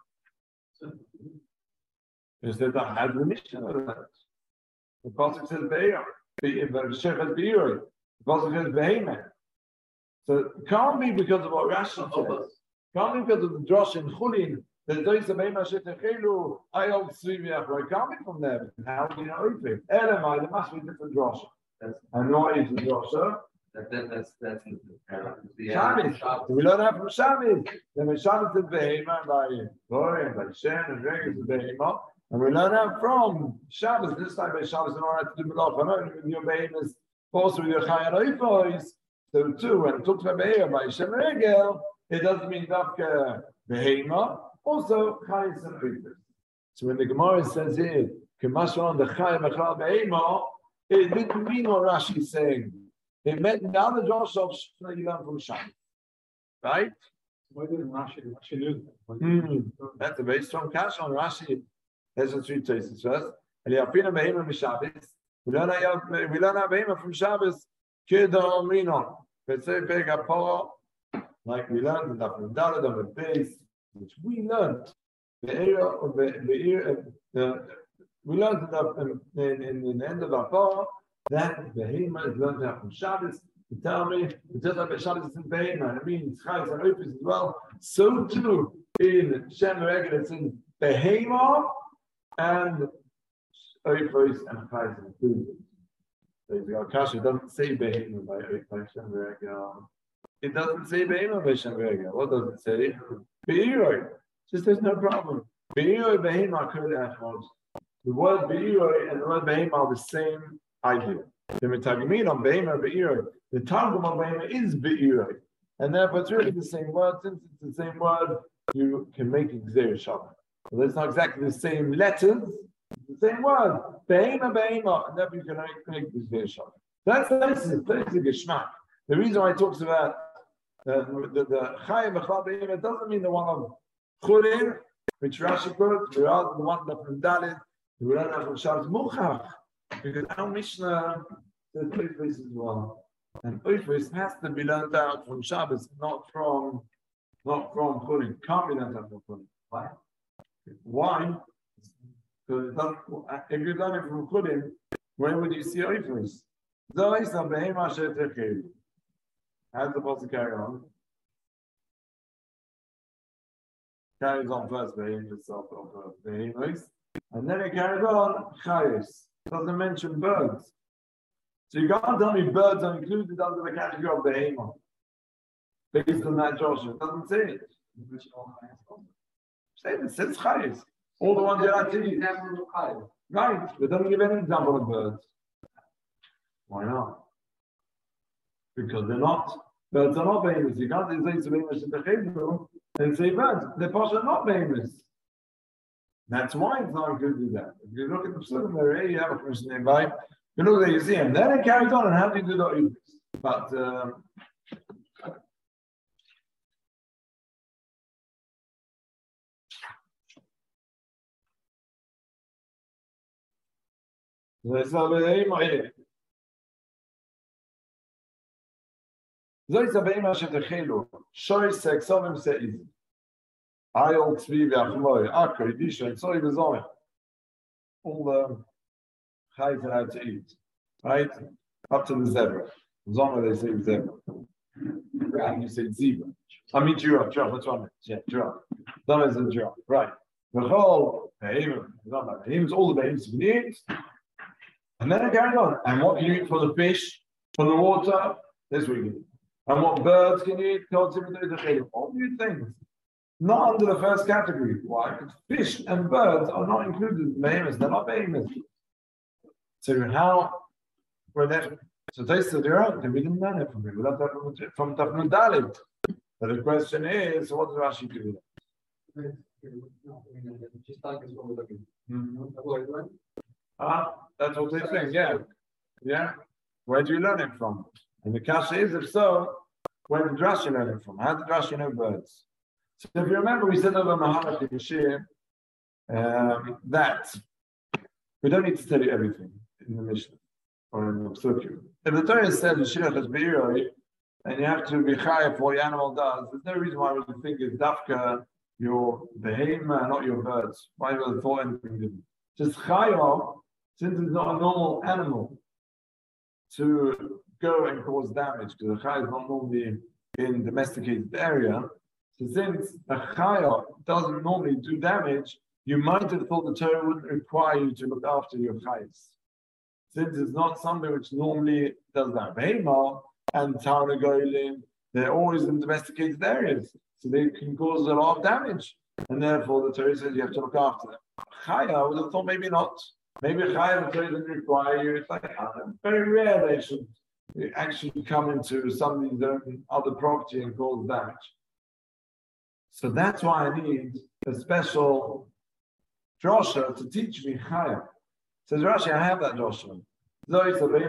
Is that the had the mission of that? The pasuk says Be'er. The Shech has Be'er. The pasuk says Behemah. So it can't be because of what Rashi says. It can't be because of the drosh in Chulin. There's those of Ema Shetechelu, I hold Sriviach, where I can't be from there. How do you know if Elamai, there must be different drasha. And what is the drasha? That's the Shabbos. We learn that from Shabbos. Then when Shabbos is Behema, by Glory and by Shen and Regis is Behema. And we learn that from Shabbos. This time by Shabbos, in order to do Melach, and only with your Behemas, also with your Chayan Oifois. So too, when it talks about Behema by Shen Regel, it doesn't mean Dafka Behema, also Chayas and Oifois. So when the Gemara says here, Kemashon the Chayim Echal Behema, it didn't mean what Rashi is saying. It meant the other Josh of you learn from Shabbos. Right? Why didn't Rashi knew that? That's a very strong cash on Rashi. There's the three places first. And Yafina Behema from Shabbos. We learn our Behema from Shabbos. Kedom Rinon. Let's say Pegaporo, like we learned in the Dalad of the base, which we learned. The area of we learned in the end of our Aporo that Behema is learned out from Shabbos. You tell me, it's just like Shabbos is in Behema, and it means Chayes and Opus as well. So too in Shem Regel, it's in Behema and Opus and Chayes and Opus. Kasha doesn't say Behema by Shem Regel. It doesn't say Behema by Shem Regel. What does it say? Be'iroi. Just there's no problem. Be'iroi Behema could actually. The word Be'iroi and the word Behema are the same idea. The Metagmin on Behema Be'iroi. The Targum on Behema is Be'iroi. And therefore it's really the same word. Since it's the same word, you can make it Gzeir Shabbat. Well, it's not exactly the same letters. It's the same word. Behema Behema. And therefore you can make Gzeir Shabbat. That's the Geschmack. The reason why it talks about the Chayim Echal Behema doesn't mean the one of Chulin, which Rashi quotes, rather the one that from Dalit, we learn that from Shabbos Muchach, because our Mishnah says Oifis as well, and Oifis has to be learned out from Shabbos, not from Chulin. Can't be learned out from Chulin. Why? Why? Because if you learn it from Chulin, where would you see Oifis? Zois on Behema Shetechelu. How's the supposed to carry on? Carries on first Behema itself of Behemoth, and then it carries on Chayos. Doesn't mention birds. So you can't tell me birds are included under the category of Behemoth. Based on that Joshua. It doesn't say it. It says Chayos. All the ones that are TV. Right. But don't give any example of birds. Why not? Because they're not. Birds are not famous. You can't say it's famous in the Hebrew and say birds. They're possibly not famous. That's why it's not good to do that. If you look at the Psukim, there you have a person nearby. You look there, you see him. Then it carries on, and how do you do the Oibis? But Zois Behema Shetechelu, Shoy Seksovim Seiz. Ayol Tzvi V'Achmoy, Akar, Yidisha, and Soy V'Zoy. All the chayes are out to eat, right? Up to the zebra. Zoma they say zebra. And you say zebra. I mean giraffe, what's wrong? Yeah, giraffe. Zoma is a giraffe, right? The whole behemoth, all the behemoths you can eat. And then it carries on. And what can you eat for the fish, from the water? This we can eat. And what birds can you eat? All new things. Not under the first category. Why? Because fish and birds are not included in behemoths. They're not behemoths. So how were they? So they said they're out. We didn't learn it from him. We learned that from Tafnun Dalit. But the question is, so what does Rashi do? Just like what we're looking. That's what they're saying. Yeah. Yeah. Where do you learn it from? And the kasha is, if so, where did Rashi learn it from? How did Rashi know birds? So if you remember, we said over Mahalach Yeshir that we don't need to tell you everything in the Mishnah or in the Psukim. If the Torah says the Shirach is Be'iroi, and you have to be chayav for what your animal does, there's no reason why we would think it's dafka your behema, not your birds. Why would the thought anything different? Just chayav, since it's not a normal animal, to go and cause damage, because the chayav is not normally in domesticated area. So since a chaya doesn't normally do damage, you might have thought the Torah wouldn't require you to look after your chayas. Since it's not something which normally does that. Behema and Tarnagolim, they're always in domesticated areas, so they can cause a lot of damage. And therefore the Torah says you have to look after them. Chaya, I would have thought maybe not. Maybe chaya, the Torah doesn't require you. It's like very rare they should actually come into somebody's own other property and cause damage. So that's why I need a special drosha to teach me chaya. Says Rashi, I have that drosha. So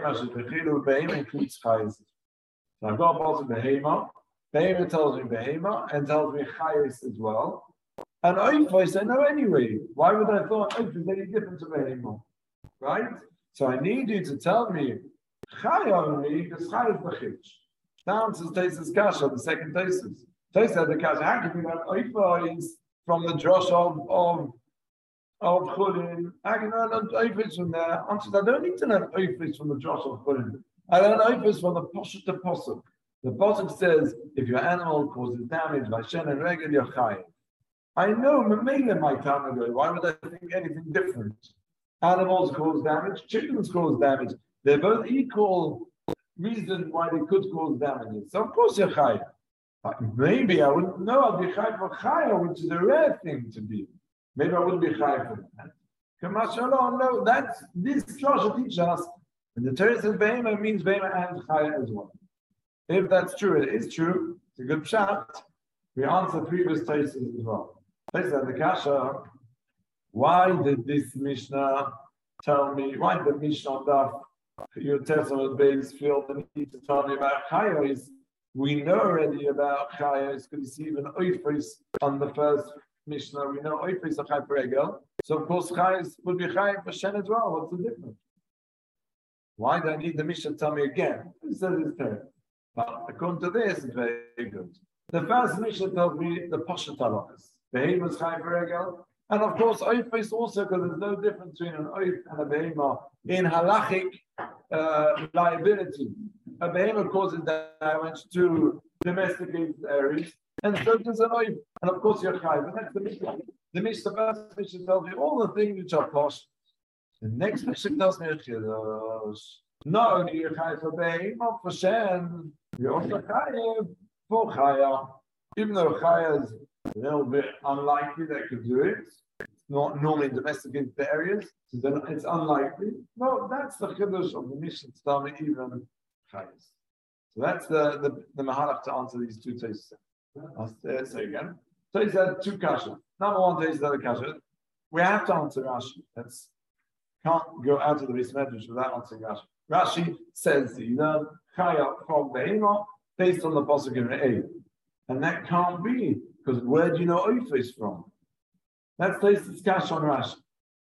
I've got a part of behema. Behema tells me behema and tells me chayis as well. And oifos I know anyway. Why would I thought oifos is any different to behema? Right? So I need you to tell me chay only because chay is bechitch. Now says Tesis Kasha, the second Tesis. Tesis the Kasha, how can you know oifos from the drosha of Chulin? I can learn oifos from there. Answers, I don't need to learn oifos from the drosha of Chulin. I learn oifos from the Pasuk to Pasuk. The Pasuk says, if your animal causes damage by shen and regel, you're chayiv. I know Mamela my time ago. Why would I think anything different? Animals cause damage, chickens cause damage. They're both equal reasons why they could cause damage. So of course you're chayiv. But maybe I wouldn't know I'd be chayiv for chayiv, which is a rare thing to be. Maybe I wouldn't be chayiv for that. Kamashallah, no, that's this Joshua teaches us. And the Torah says behema means behema and chayiv as well. If that's true, it is true. It's a good shot. We answer previous cases as well. Listen, the Kasha, why did this Mishnah tell me, why did the Mishnah Daf, your Testament base feel the need to tell me about Chayos? We know already about Chayos, because you see even Oifris on the first Mishnah, we know Oifris are Chay for Egel. So of course Chayos would be Chay for Shen as well. What's the difference? Why do I need the Mishnah to tell me again? It says it's there. But according to this, it's very good. The first Mishnah told me the Pashat Halachas. Behema is Chay for Egel. And of course, Oifris also, because there's no difference between an Oif and a Behema in halachic liability. A Behema causes damage to domesticated areas, and so does an Oif. And of course, you're Chay. But that's the Mishnah. The Mishnah, the first Mishnah tells me all the things which are posh. The next Mishnah tells me, not only you're Chay for Behema, for Shen, you're also Chay for Chaya. Even though Chaya is a little bit unlikely that could do it. It's not normally in domesticated areas, so then it's unlikely. No, that's the chiddush of the Mishnah to tell me even chayes. So that's the mahalach to answer these two tastes. I'll say again. So he said two kasha. Number one taste, the other kasha. We have to answer Rashi. That's can't go out of the Beis Medrash without answering Rashi. Rashi says you learn chaya from behema based on the pasuk in Re'eh, and that can't be. Because where do you know Oifris from? That's Tesis Kash on Rashi.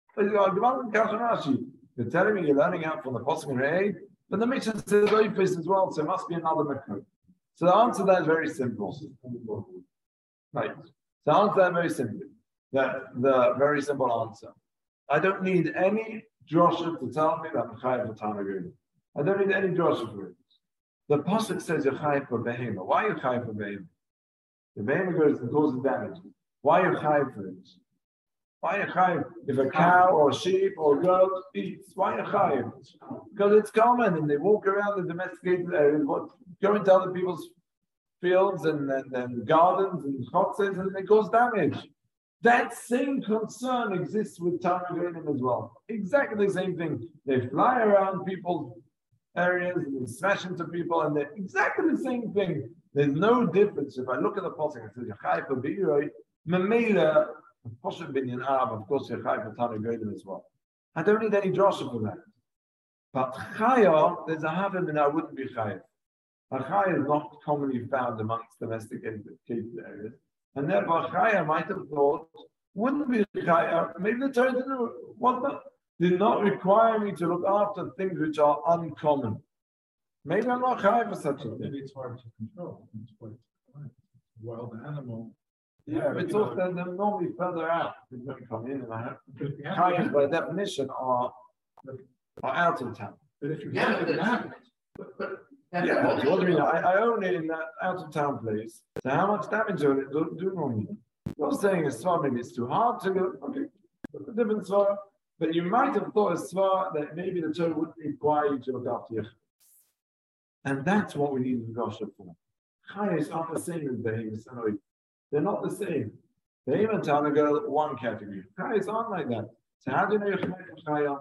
You're telling me you're learning out from the Pasuk in Re'eh, but the Mishnah says Oifris as well, so it must be another Mekho. So the answer to that is very simple. Right. So the answer to that very simply. The very simple answer. I don't need any drosha to tell me that I'm chayav for Tanagim. I don't need any drosha for it. The Pasuk says you're chayav for Behema. Why are you chayav for Behema? The behema goes and causes damage. Why are you chayiv for it? Why are you chayiv? If a cow or a sheep or a goat eats, why are you chayiv? Because it's common and they walk around the domesticated areas, go into other people's fields and gardens and chotzes and they cause damage. That same concern exists with Tarnagolim as well. Exactly the same thing. They fly around people's areas and they smash into people and they're exactly the same thing. There's no difference. If I look at the pasuk, it says Yachai for Beiroi, Mamela, Poshet Binyan Av, of course, Yachai for Tanagim as well. I don't need any drosha for that. But Chaya, there's a havim and I wouldn't be Chaya. A Chaya is not commonly found amongst domesticated areas. And therefore, Chaya might have thought, wouldn't be Chaya. Maybe the Torah did not require me to look after things which are uncommon. Maybe I'm not high for such a thing. Maybe it's hard to control. It's quite wild animal. Yeah, it's also they're normally further out. They don't come in and I have hires by definition are out of town. But if you Yeah, have it, but Yeah, so what do you mean? I own it in that out of town place. So how much damage will it do on me? You're saying a svar, maybe it's too hard to go. Okay, a different svar. But you might have thought a svar that maybe the Torah wouldn't require you to look after your chayes. And that's what we need the Gosha for. Chayes aren't the same as behemoths and oik. They're not the same. Behemoth and Tanagal, one category. Chayes aren't like that. So how do you know you're chayah?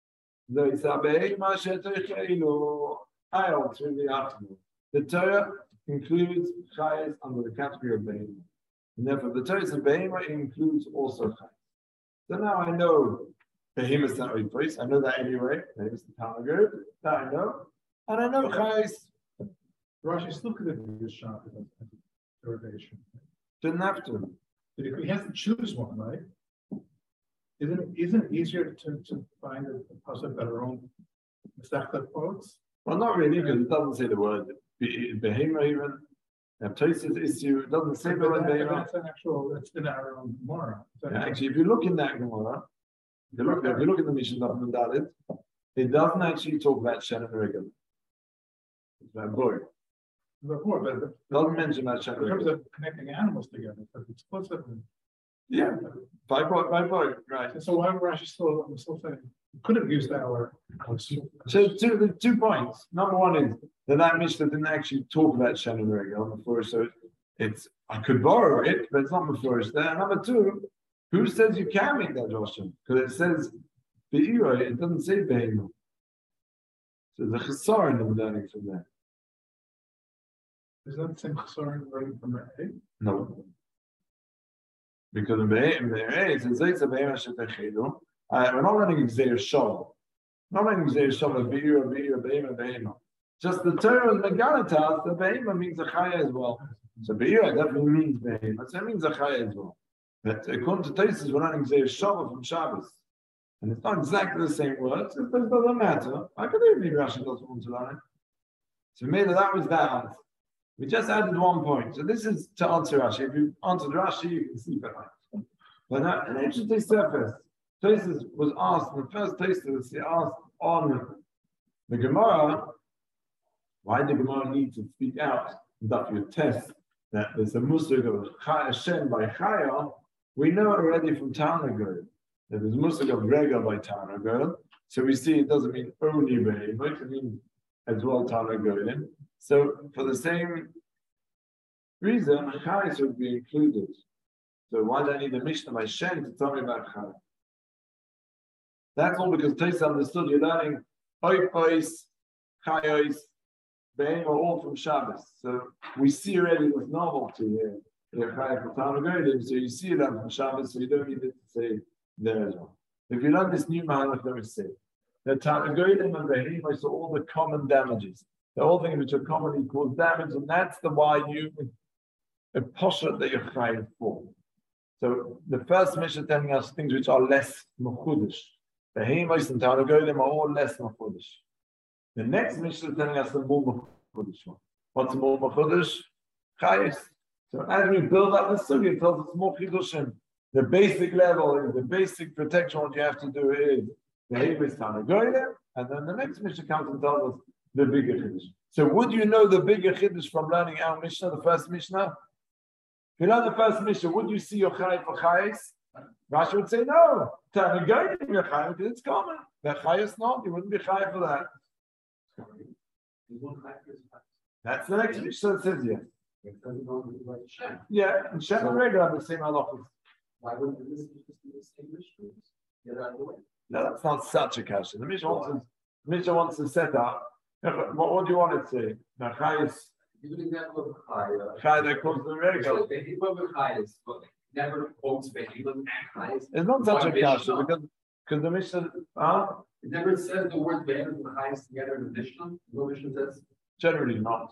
The Torah includes chayes under the category of behemoth. And therefore the Torah of behemoth includes also chayes. So now I know behemoths and oik. I know that anyway. Behemoths and Tanagal, that I know. And I know chayes. Rashi still could have used shop as a derivation. Didn't have to. But if he has to choose one, right? Isn't it easier to find a pasuk that are own Masechta quotes? Well, not really, because it doesn't say the word behemoth even. Tosis issue, it doesn't say the word behemoth. That's an actual, that's in our own Gemara. Actually, if you look in that Gemara, if you look at the Mishnah of Dalit, it doesn't actually talk about Shen and Regel. It's about boy. Before, but It doesn't mention that Shen in and terms Regel. of connecting animals together, but explicitly. Yeah, by boy, right. And so why would Rashi still saying could have used that or So two points. Number one is that Mishnah didn't actually talk about Shen and Regel before, so it's I could borrow it, but it's not before it's there. Number two, who says you can make that Joshua? Because it says Be'ira, it doesn't say Be'ima. So there's a chesar in learning from there. is that the same concern learning from A? No. Because in Be'ira, it says Zeitza Be'ima Shetechidu. We're not learning Gzeir Shol. Not learning Gzeir Shol of Be'ira, Be'ima. Just the term of Megalitas, the Be'ima means a Chaya as well. So Be'ira definitely means Be'ima. So it means a Chaya as well. But according to Taisus, we're learning Gzeir Shol from Shabbos. And it's not exactly the same words, it doesn't matter. I believe maybe Rashi doesn't want to learn it. So maybe that was that. We just added 1 point. So this is to answer Rashi. If you answered Rashi, you can see better. But now, an interesting surface. Taisus was asked, the first Taisus, he asked on the Gemara, why did the Gemara need to speak out that you test that there's a musig of Hashem by Chaya? We know already from Tanagod. There is musig of Regel by Tanagod, so we see it doesn't mean only Be'imot, it means as well Tanagodim. So for the same reason, Chayes would be included. So why do I need a Mishnah by Shem to tell me about Chayes? That's all because Tais understood you're learning Oikos, Chayos, Be'im are all from Shabbos. So we see already this novelty here. So you see that from Shabbos, so you don't need it to say there as well. If you learn this new Mahalach, let me say that Tanagodim and Behim are all the common damages. They're all things which are commonly caused damage, and that's the why you a posher that you're chayiv for. So the first mission telling us things which are less mechudesh. Behim and Tanagodim are all less mechudesh. The next mission is telling us the more mechudesh one. What's more mechudesh? Chayis. So as we build up the sugi, it tells us more chidushim. The basic level is the basic protection. What you have to do is the Hebrew Tanagoyim, and then the next Mishnah comes and tells us the bigger Chiddush. So would you know the bigger Chiddush from learning our Mishnah, the first Mishnah? If you learn the first Mishnah, would you see your Chayim for Chayis? Rashi would say no. Tanagoyim your Chayim because it's common. The Chayis not. You wouldn't be Chayim for that. That's the next Mishnah that says yes. Yeah, and Shem and Regel have the same halachas. Why wouldn't this just be the same issue? Get out of the way. No, that's not such a question. The Mishnah wants to set up. What do you want it to say? The Chayis. Give an example of Chaya. Chayis that comes to the Regel. Chayis, but never quotes Behim and Chayis. It's not such a question because the Mishnah. It never says the word Behim and Chayis together in the Mishnah. No Mishnah says. Generally not.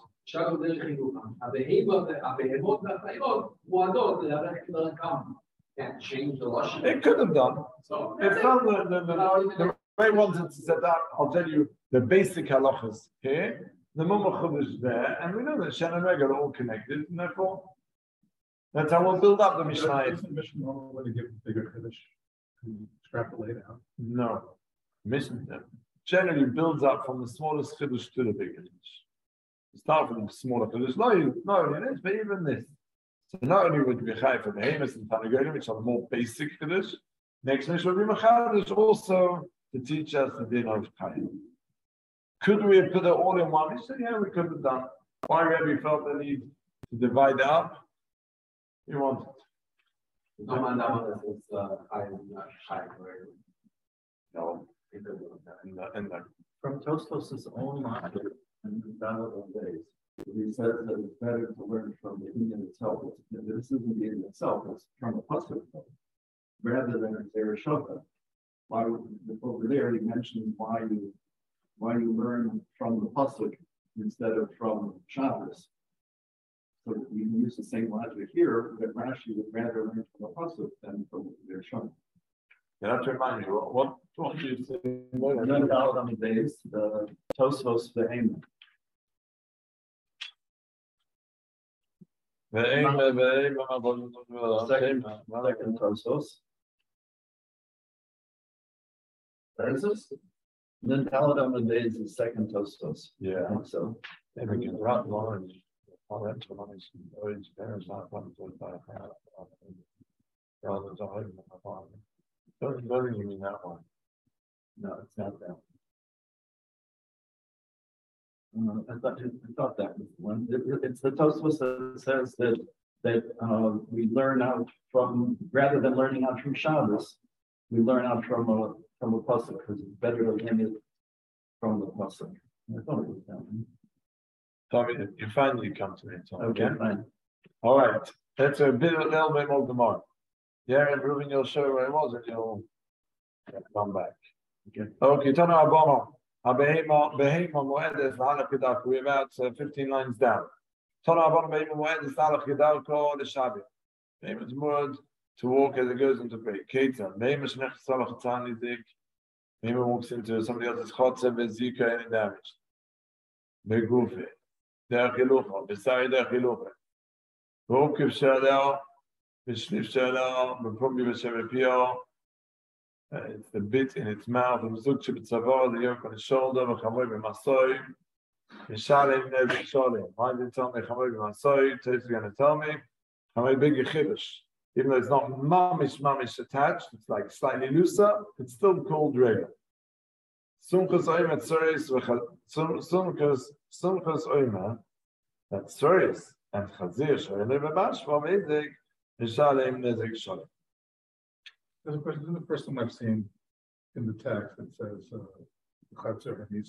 Can't change the Lashon. It could have done. So It's not the way it wanted to set up. I'll tell you the basic halachas here. The Mumachud is there, and we know that Shen and Regel are all connected, and therefore that's how we'll build up the Mishnah. Isn't Mishnah normally give bigger Chiddush? Extrapolate out. No. Mishnah generally builds up from the smallest Chiddush to the bigger Chiddush. Start from the smaller Kiddush. No, it is, but even this. So not only would we be Chai for Behemoth and Tanagolim, which are the more basic Kiddush, next Mishnah would be Machadish also to teach us the din of Chai. Could we have put it all in one Mishnah? Yeah, we could have done. Why Rabbi felt the need to divide it up? He wanted. No man that one is not high, right? No. In the From Tosfos' own line, and the Daled days, he says that it's better to learn from the Indian itself. This isn't the Indian itself, it's from the Pasuk, rather than their Shota. Why would, over there, he mentioned why you learn from the Pasuk instead of from Shabbos. So we can use the same logic here, that Rashi would rather learn from the Pasuk than from their Shota. You have to remind you, what do you say? And then out on the days, the Tosfos Behemoth. Second Tosfos. There's this. And then Talmud on the days is second Tosfos. Yeah. I think so. They begin right long. All that to money, his parents not fun to buy a house. Rather than home. Don't you mean that one? No, it's not that. I thought that was the one. It's the Tosfos that says that we learn out from, rather than learning out from Shabbos, we learn out from a pasuk because it's better to learn it from the pasuk. I thought it was that one. Tommy, you finally come to me, Tommy. Okay, fine. All right. That's a little bit more tomorrow. Yeah, and Ruben, you'll show where it was and you'll come back. Okay, Tana Abono. Behema Moedes, Halach Gedarko. We're about 15 lines down. Tana Abono, Behema Moedes, Halach Gedarko, the Shabbat. Behema's word to walk as it goes into break. Ketan. Behema Shnech Salach Tzanidik. Behema walks into somebody else's Chotze, Bezika, any damage. Begufe. Der Chilucha. Besari der Chilucha. Vokiv Shalel. Bishnif Shalel. Bepumbi B'Shevepio. It's the bit in its mouth, and Zukchi B'Tzavor, the yoke on his shoulder, V'chamoy B'Masoi, Mishalim Nevi Sholim. Why did it tell me Chamoy B'Masoi? Today's going to tell me Chamoy Big Yechidush. Even though it's not mamish attached, it's like slightly looser, it's still called regular. Sumchus Oimer Tzoris, Sumchus Oimer, that's Tzoris, and Chazir, Shorim Levabash, V'Mezik, Mishalim Nevi Sholim. This is the first time I've seen in the text that says Chatzer Hanisa.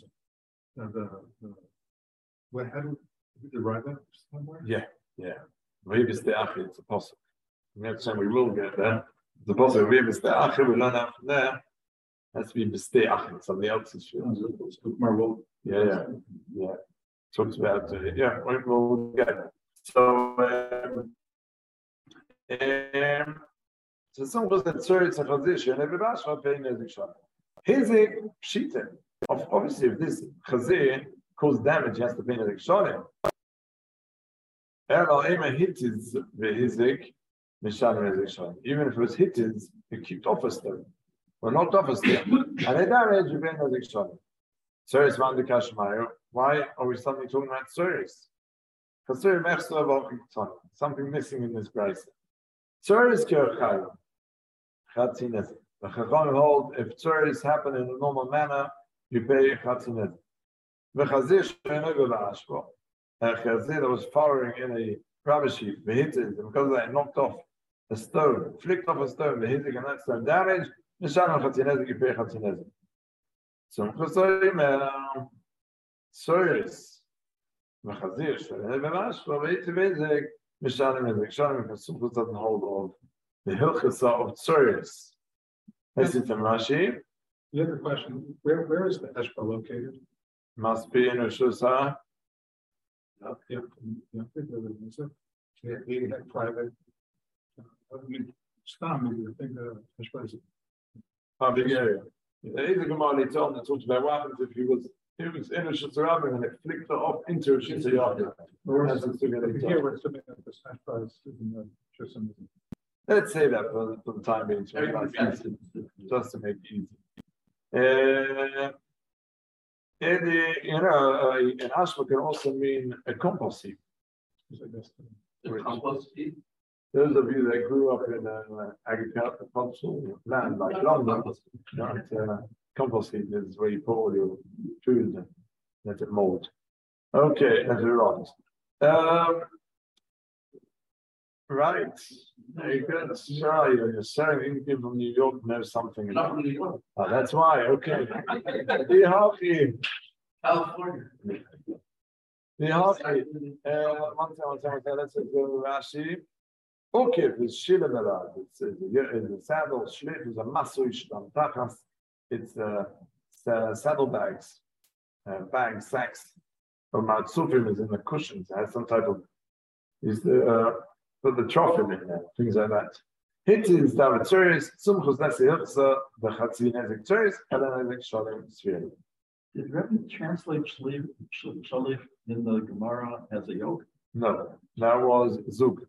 How do we derive that somewhere? Yeah. Maybe it's the Achi, it's a possible. Next time we will get there. The possible, maybe it's the Achi, we learn out from there. Has to be B'stei Achi, somebody else's field. Yeah. Talks about it. Yeah, we'll get it. So, so some was that Tzoris and Chazir, and everybody was paying Nezik Shalom. Hizik Pshita. Obviously, if this Chazir caused damage, he has to pay Nezik Shalom. Even if it was hitted, it kicked off a stone. Or knocked off a stone. And they damage, you pay Nezik Shalom. Tzoris Mandi Kashmayo. Why are we suddenly talking about Tzoris? Because something missing in this price. Tzoris Kirchayim. Chatzinez. The Chacham hold if tzoris happen in a normal manner, you pay Chatzinez. The Chazir Sheino Gavashvo. A Chazir that was firing in a rubbish heap, the hit it, because they knocked off a stone, flicked off a stone, the hitting and that stone damage, Nishan Chatzinez, you pay Chatzinez. So Chosoim tzoris. The Chazir Sheino Gavashvo, the hit Bezek, Nishan Bezek. Shalom, because Sumchus doesn't hold of the Hilchasa of Tzoris. Listen to Rashi. The other question, where is the Eshba located? Must be in Rosh Hashanah. Yeah. He had private. I mean, Stam, you think the Eshba is Public area. There is a Gemara later on that talks about what happens if he was in Rosh Hashanah and it flicked off into Rosh Hashanah. Here we're assuming that the Eshba is in the Tristan. Let's say that for the time being, just to make it easy. An ashma can also mean a compost heap. The compost heap. Those of you that grew up in agricultural land like London, compost heap is where you put all your food and let it mold. Okay, that's right. Right. Very good. Sorry, you're saying people from New York know something. Not from New York. Oh, that's why. Okay. Be happy. California. Be happy. One second. Let's go Rashi. Okay, the Shila Belad. It's the saddle. Shlif is a masuish on tachas. It's saddlebags, bags, sacks. Or matzufim is in the cushions. It has some type of put the trophim in there, things like that. Hit is David Tzuris, Sumchus Nesi Hirtza, the Chatzin Ezek Tzuris, Helen Ezek Shalem Tzvir. Did Rebbe translate Shalif in the Gemara as a yoke? No, that was Zug.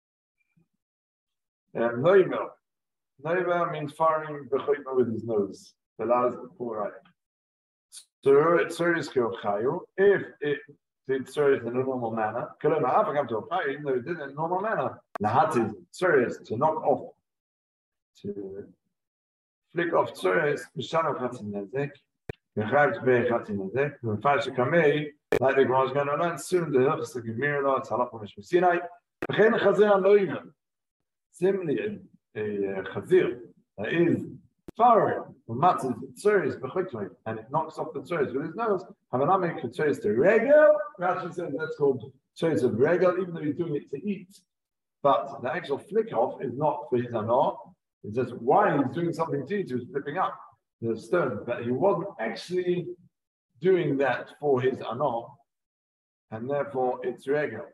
And Noiva means firing Bechoyma with his nose. The last poor eye. Tzuris Kyochayu, if it did Tzuris in a normal manner, even though it did in a normal manner, Lahati Tzuris to knock off, to flick off Tzuris, Mishana Chatzin Nezek, Mechav Be Chatzin Nezek, Mefash Kamei, like the Gemara is going to learn soon, the Hilchas of Gemirla, Tzalach Mish Sinai, Bechen Chazir Loiva. Similarly, a Chazir that is firing from matzah tzuris b'chutmei, and it knocks off the tzuris with his nose. Havanami tzuris to regel. Rashi says that's called tzuris of regel, even though he's doing it to eat. But the actual flick off is not for his anor. It's just why he's doing something to eat. He was flipping up the stone, but he wasn't actually doing that for his anor, and therefore it's regel.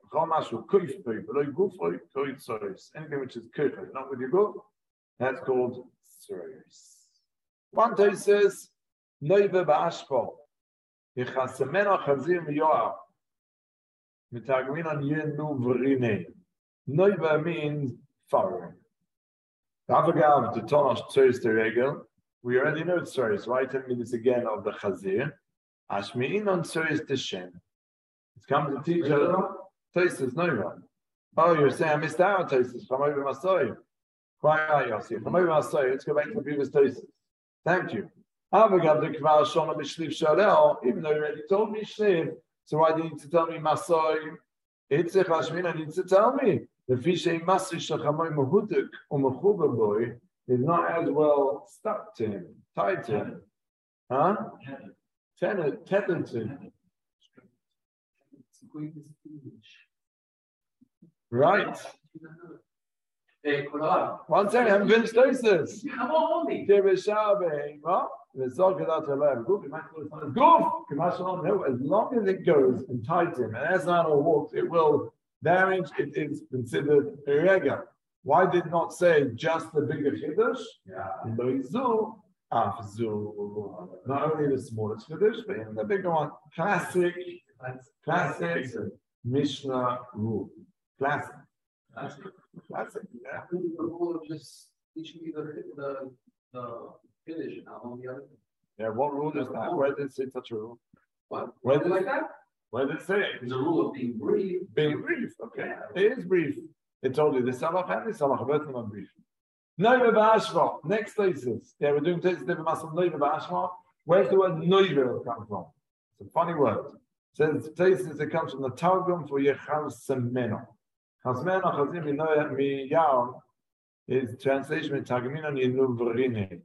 Anything which is kufay, not with your goof, that's called tzuris. One day says, Noiva ba'ashpo, Yichasemena chazir miyoav, mitagminan yenu v'rinei. Noiva means firing. Avagav to tonosh tzuris the regel. We already know tzuris, right? Tell me this again of the chazir. Ashmi'in on tzuris the shem. It's come to teach us Tosis Noiva. Oh, you're saying I missed out Tosis from over Masoi. Quite right, Yossi. From over Masoi, let's go back to the previous Tosis. Thank you. Even though you already told me Shliv, so why do you need to tell me Masoi? Itzich Hashmina needs to tell me. The Fishay Masri Shachamoy Mahuduk or Mahuba boy is not as well stuck to him, tied to him. Huh? Tethered to him. Right. One second, I haven't finished this. Come on, me. As long as it goes and ties him, and as the animal walks, it will damage. It is considered irregular. Why did it not say just the bigger chiddush? Not only the smallest chiddush, but even the bigger one. Classic Mishnah rule. Classic. Yeah. The rule of just teaching me the finish and on the other. Yeah, what rule is that? Where did it say such a rule? What? Where did like that? Where did it say it? There's a rule of being brief. Being brief, okay. It is brief. It told you the Salach and the Salach, both of them are brief. Noiva ba'ashva. Next places. Yeah, we're doing Tosis Deva Masam Noiva ba'ashva. Where's the word Noiva come from? It's a funny word. It says Tosis, it comes from the Targum for Yechal Semeno. Chazmeno Chazim Miyav is translation in Targumina Yinu Vrine.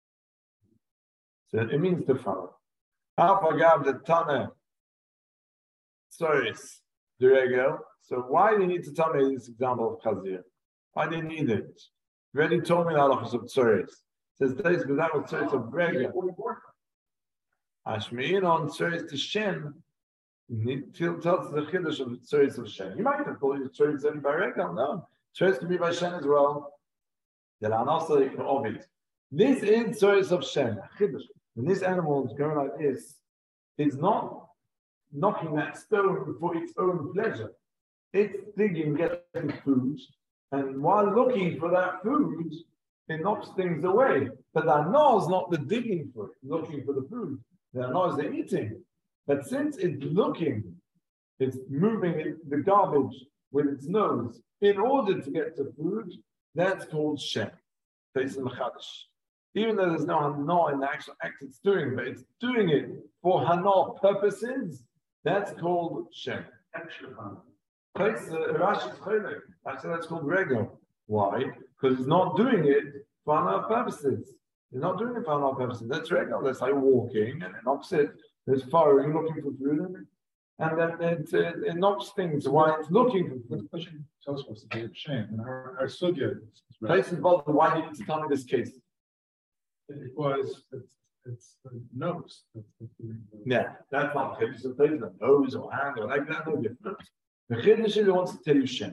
So it means to follow. Alpagav the Tana. Tzuris, the regel. So why do you need to tell me this example of Chazir? Why do you need it? You already told me the halachos of Tzuris. It says this, but that was Tzuris of regel. Ashmi'in on Tzuris to Shem. Tells the chiddush of Tzuris of Shem. You might have called it Tzuris only by regel. No, Tzuris can be by Shem as well. The also you can orbit. This is Tzuris of Shem. Chiddush. When this animal is going like this, it's not knocking that stone for its own pleasure. It's digging, getting food, and while looking for that food, it knocks things away. But the no is not the digging for it, looking for the food. The hana is the eating. But since it's looking, it's moving the garbage with its nose in order to get to food, that's called shem. Even though there's no hana in the actual act it's doing, but it's doing it for hana purposes, that's called shem. Rashi that's called rego. Why? Because it's not doing it for hana purposes. It's not doing it for hana purposes. That's rego. That's like walking, and then opposite, there's following, looking for food, and then it knocks things while it's looking for food. The question tells us to be shame. And our sugya is Place involved. Why did you tell me this case? Because it's the nose. Yeah, that's not chiddush. It's placing the nose or hand or like that. No difference. The chiddush is wants to tell you shem.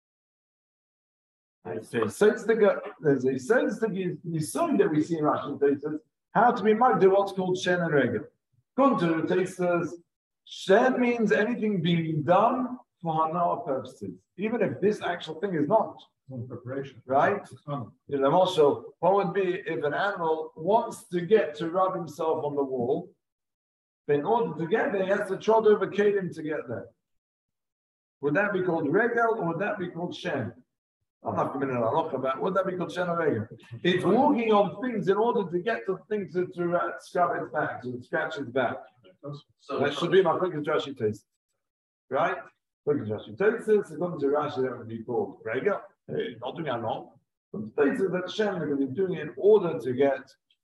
There's a sense that you saw that we see in Russian places how to be marked to what's called shen and regel. According to the tastes, shen means anything being done for hana purposes, even if this actual thing is not. Preparation. Right? Also, what would be if an animal wants to get to rub himself on the wall, but in order to get there, he has to trot over kelim to get there. Would that be called regel or would that be called shen? I'm not coming in a lot about would that be called shen or regel? It's walking on things in order to get to things to scrub its back, to scratch its back. So that should be my quick Rashi taste. Right? Quick Rashi taste is according to Rashi, that would be called regel. Not doing it long. But the thing is that Shem, because he's doing it in order to get,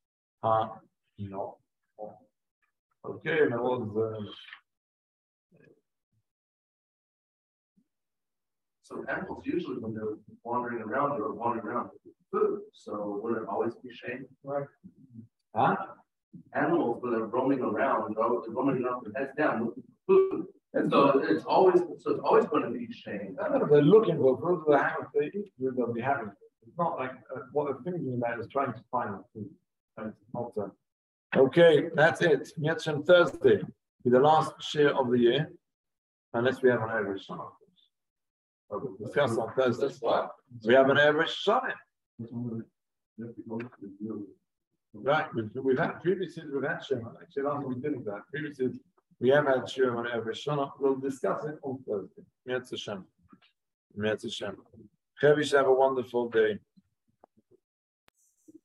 okay, and it was. So animals usually, when they're wandering around for food. So would it always be shame? Right. Huh? Animals, when they're roaming around, they're roaming around with their heads down looking for food. And so it's always going to be shame. If they're looking for food, they have if they eat food, they'll be happy. It's not like what they're thinking about is trying to find food. Okay, that's it. Yetzim Thursday be the last share of the year, unless we have an average Shana. We'll discuss on Thursday. We have an average Shana. Right, we've had previously we've had Shema. Actually, last time we didn't that. Previously we have had Shema on every Shana. We'll discuss it on Thursday. Mietz Hashem. Mietz Hashem. Have a wonderful day.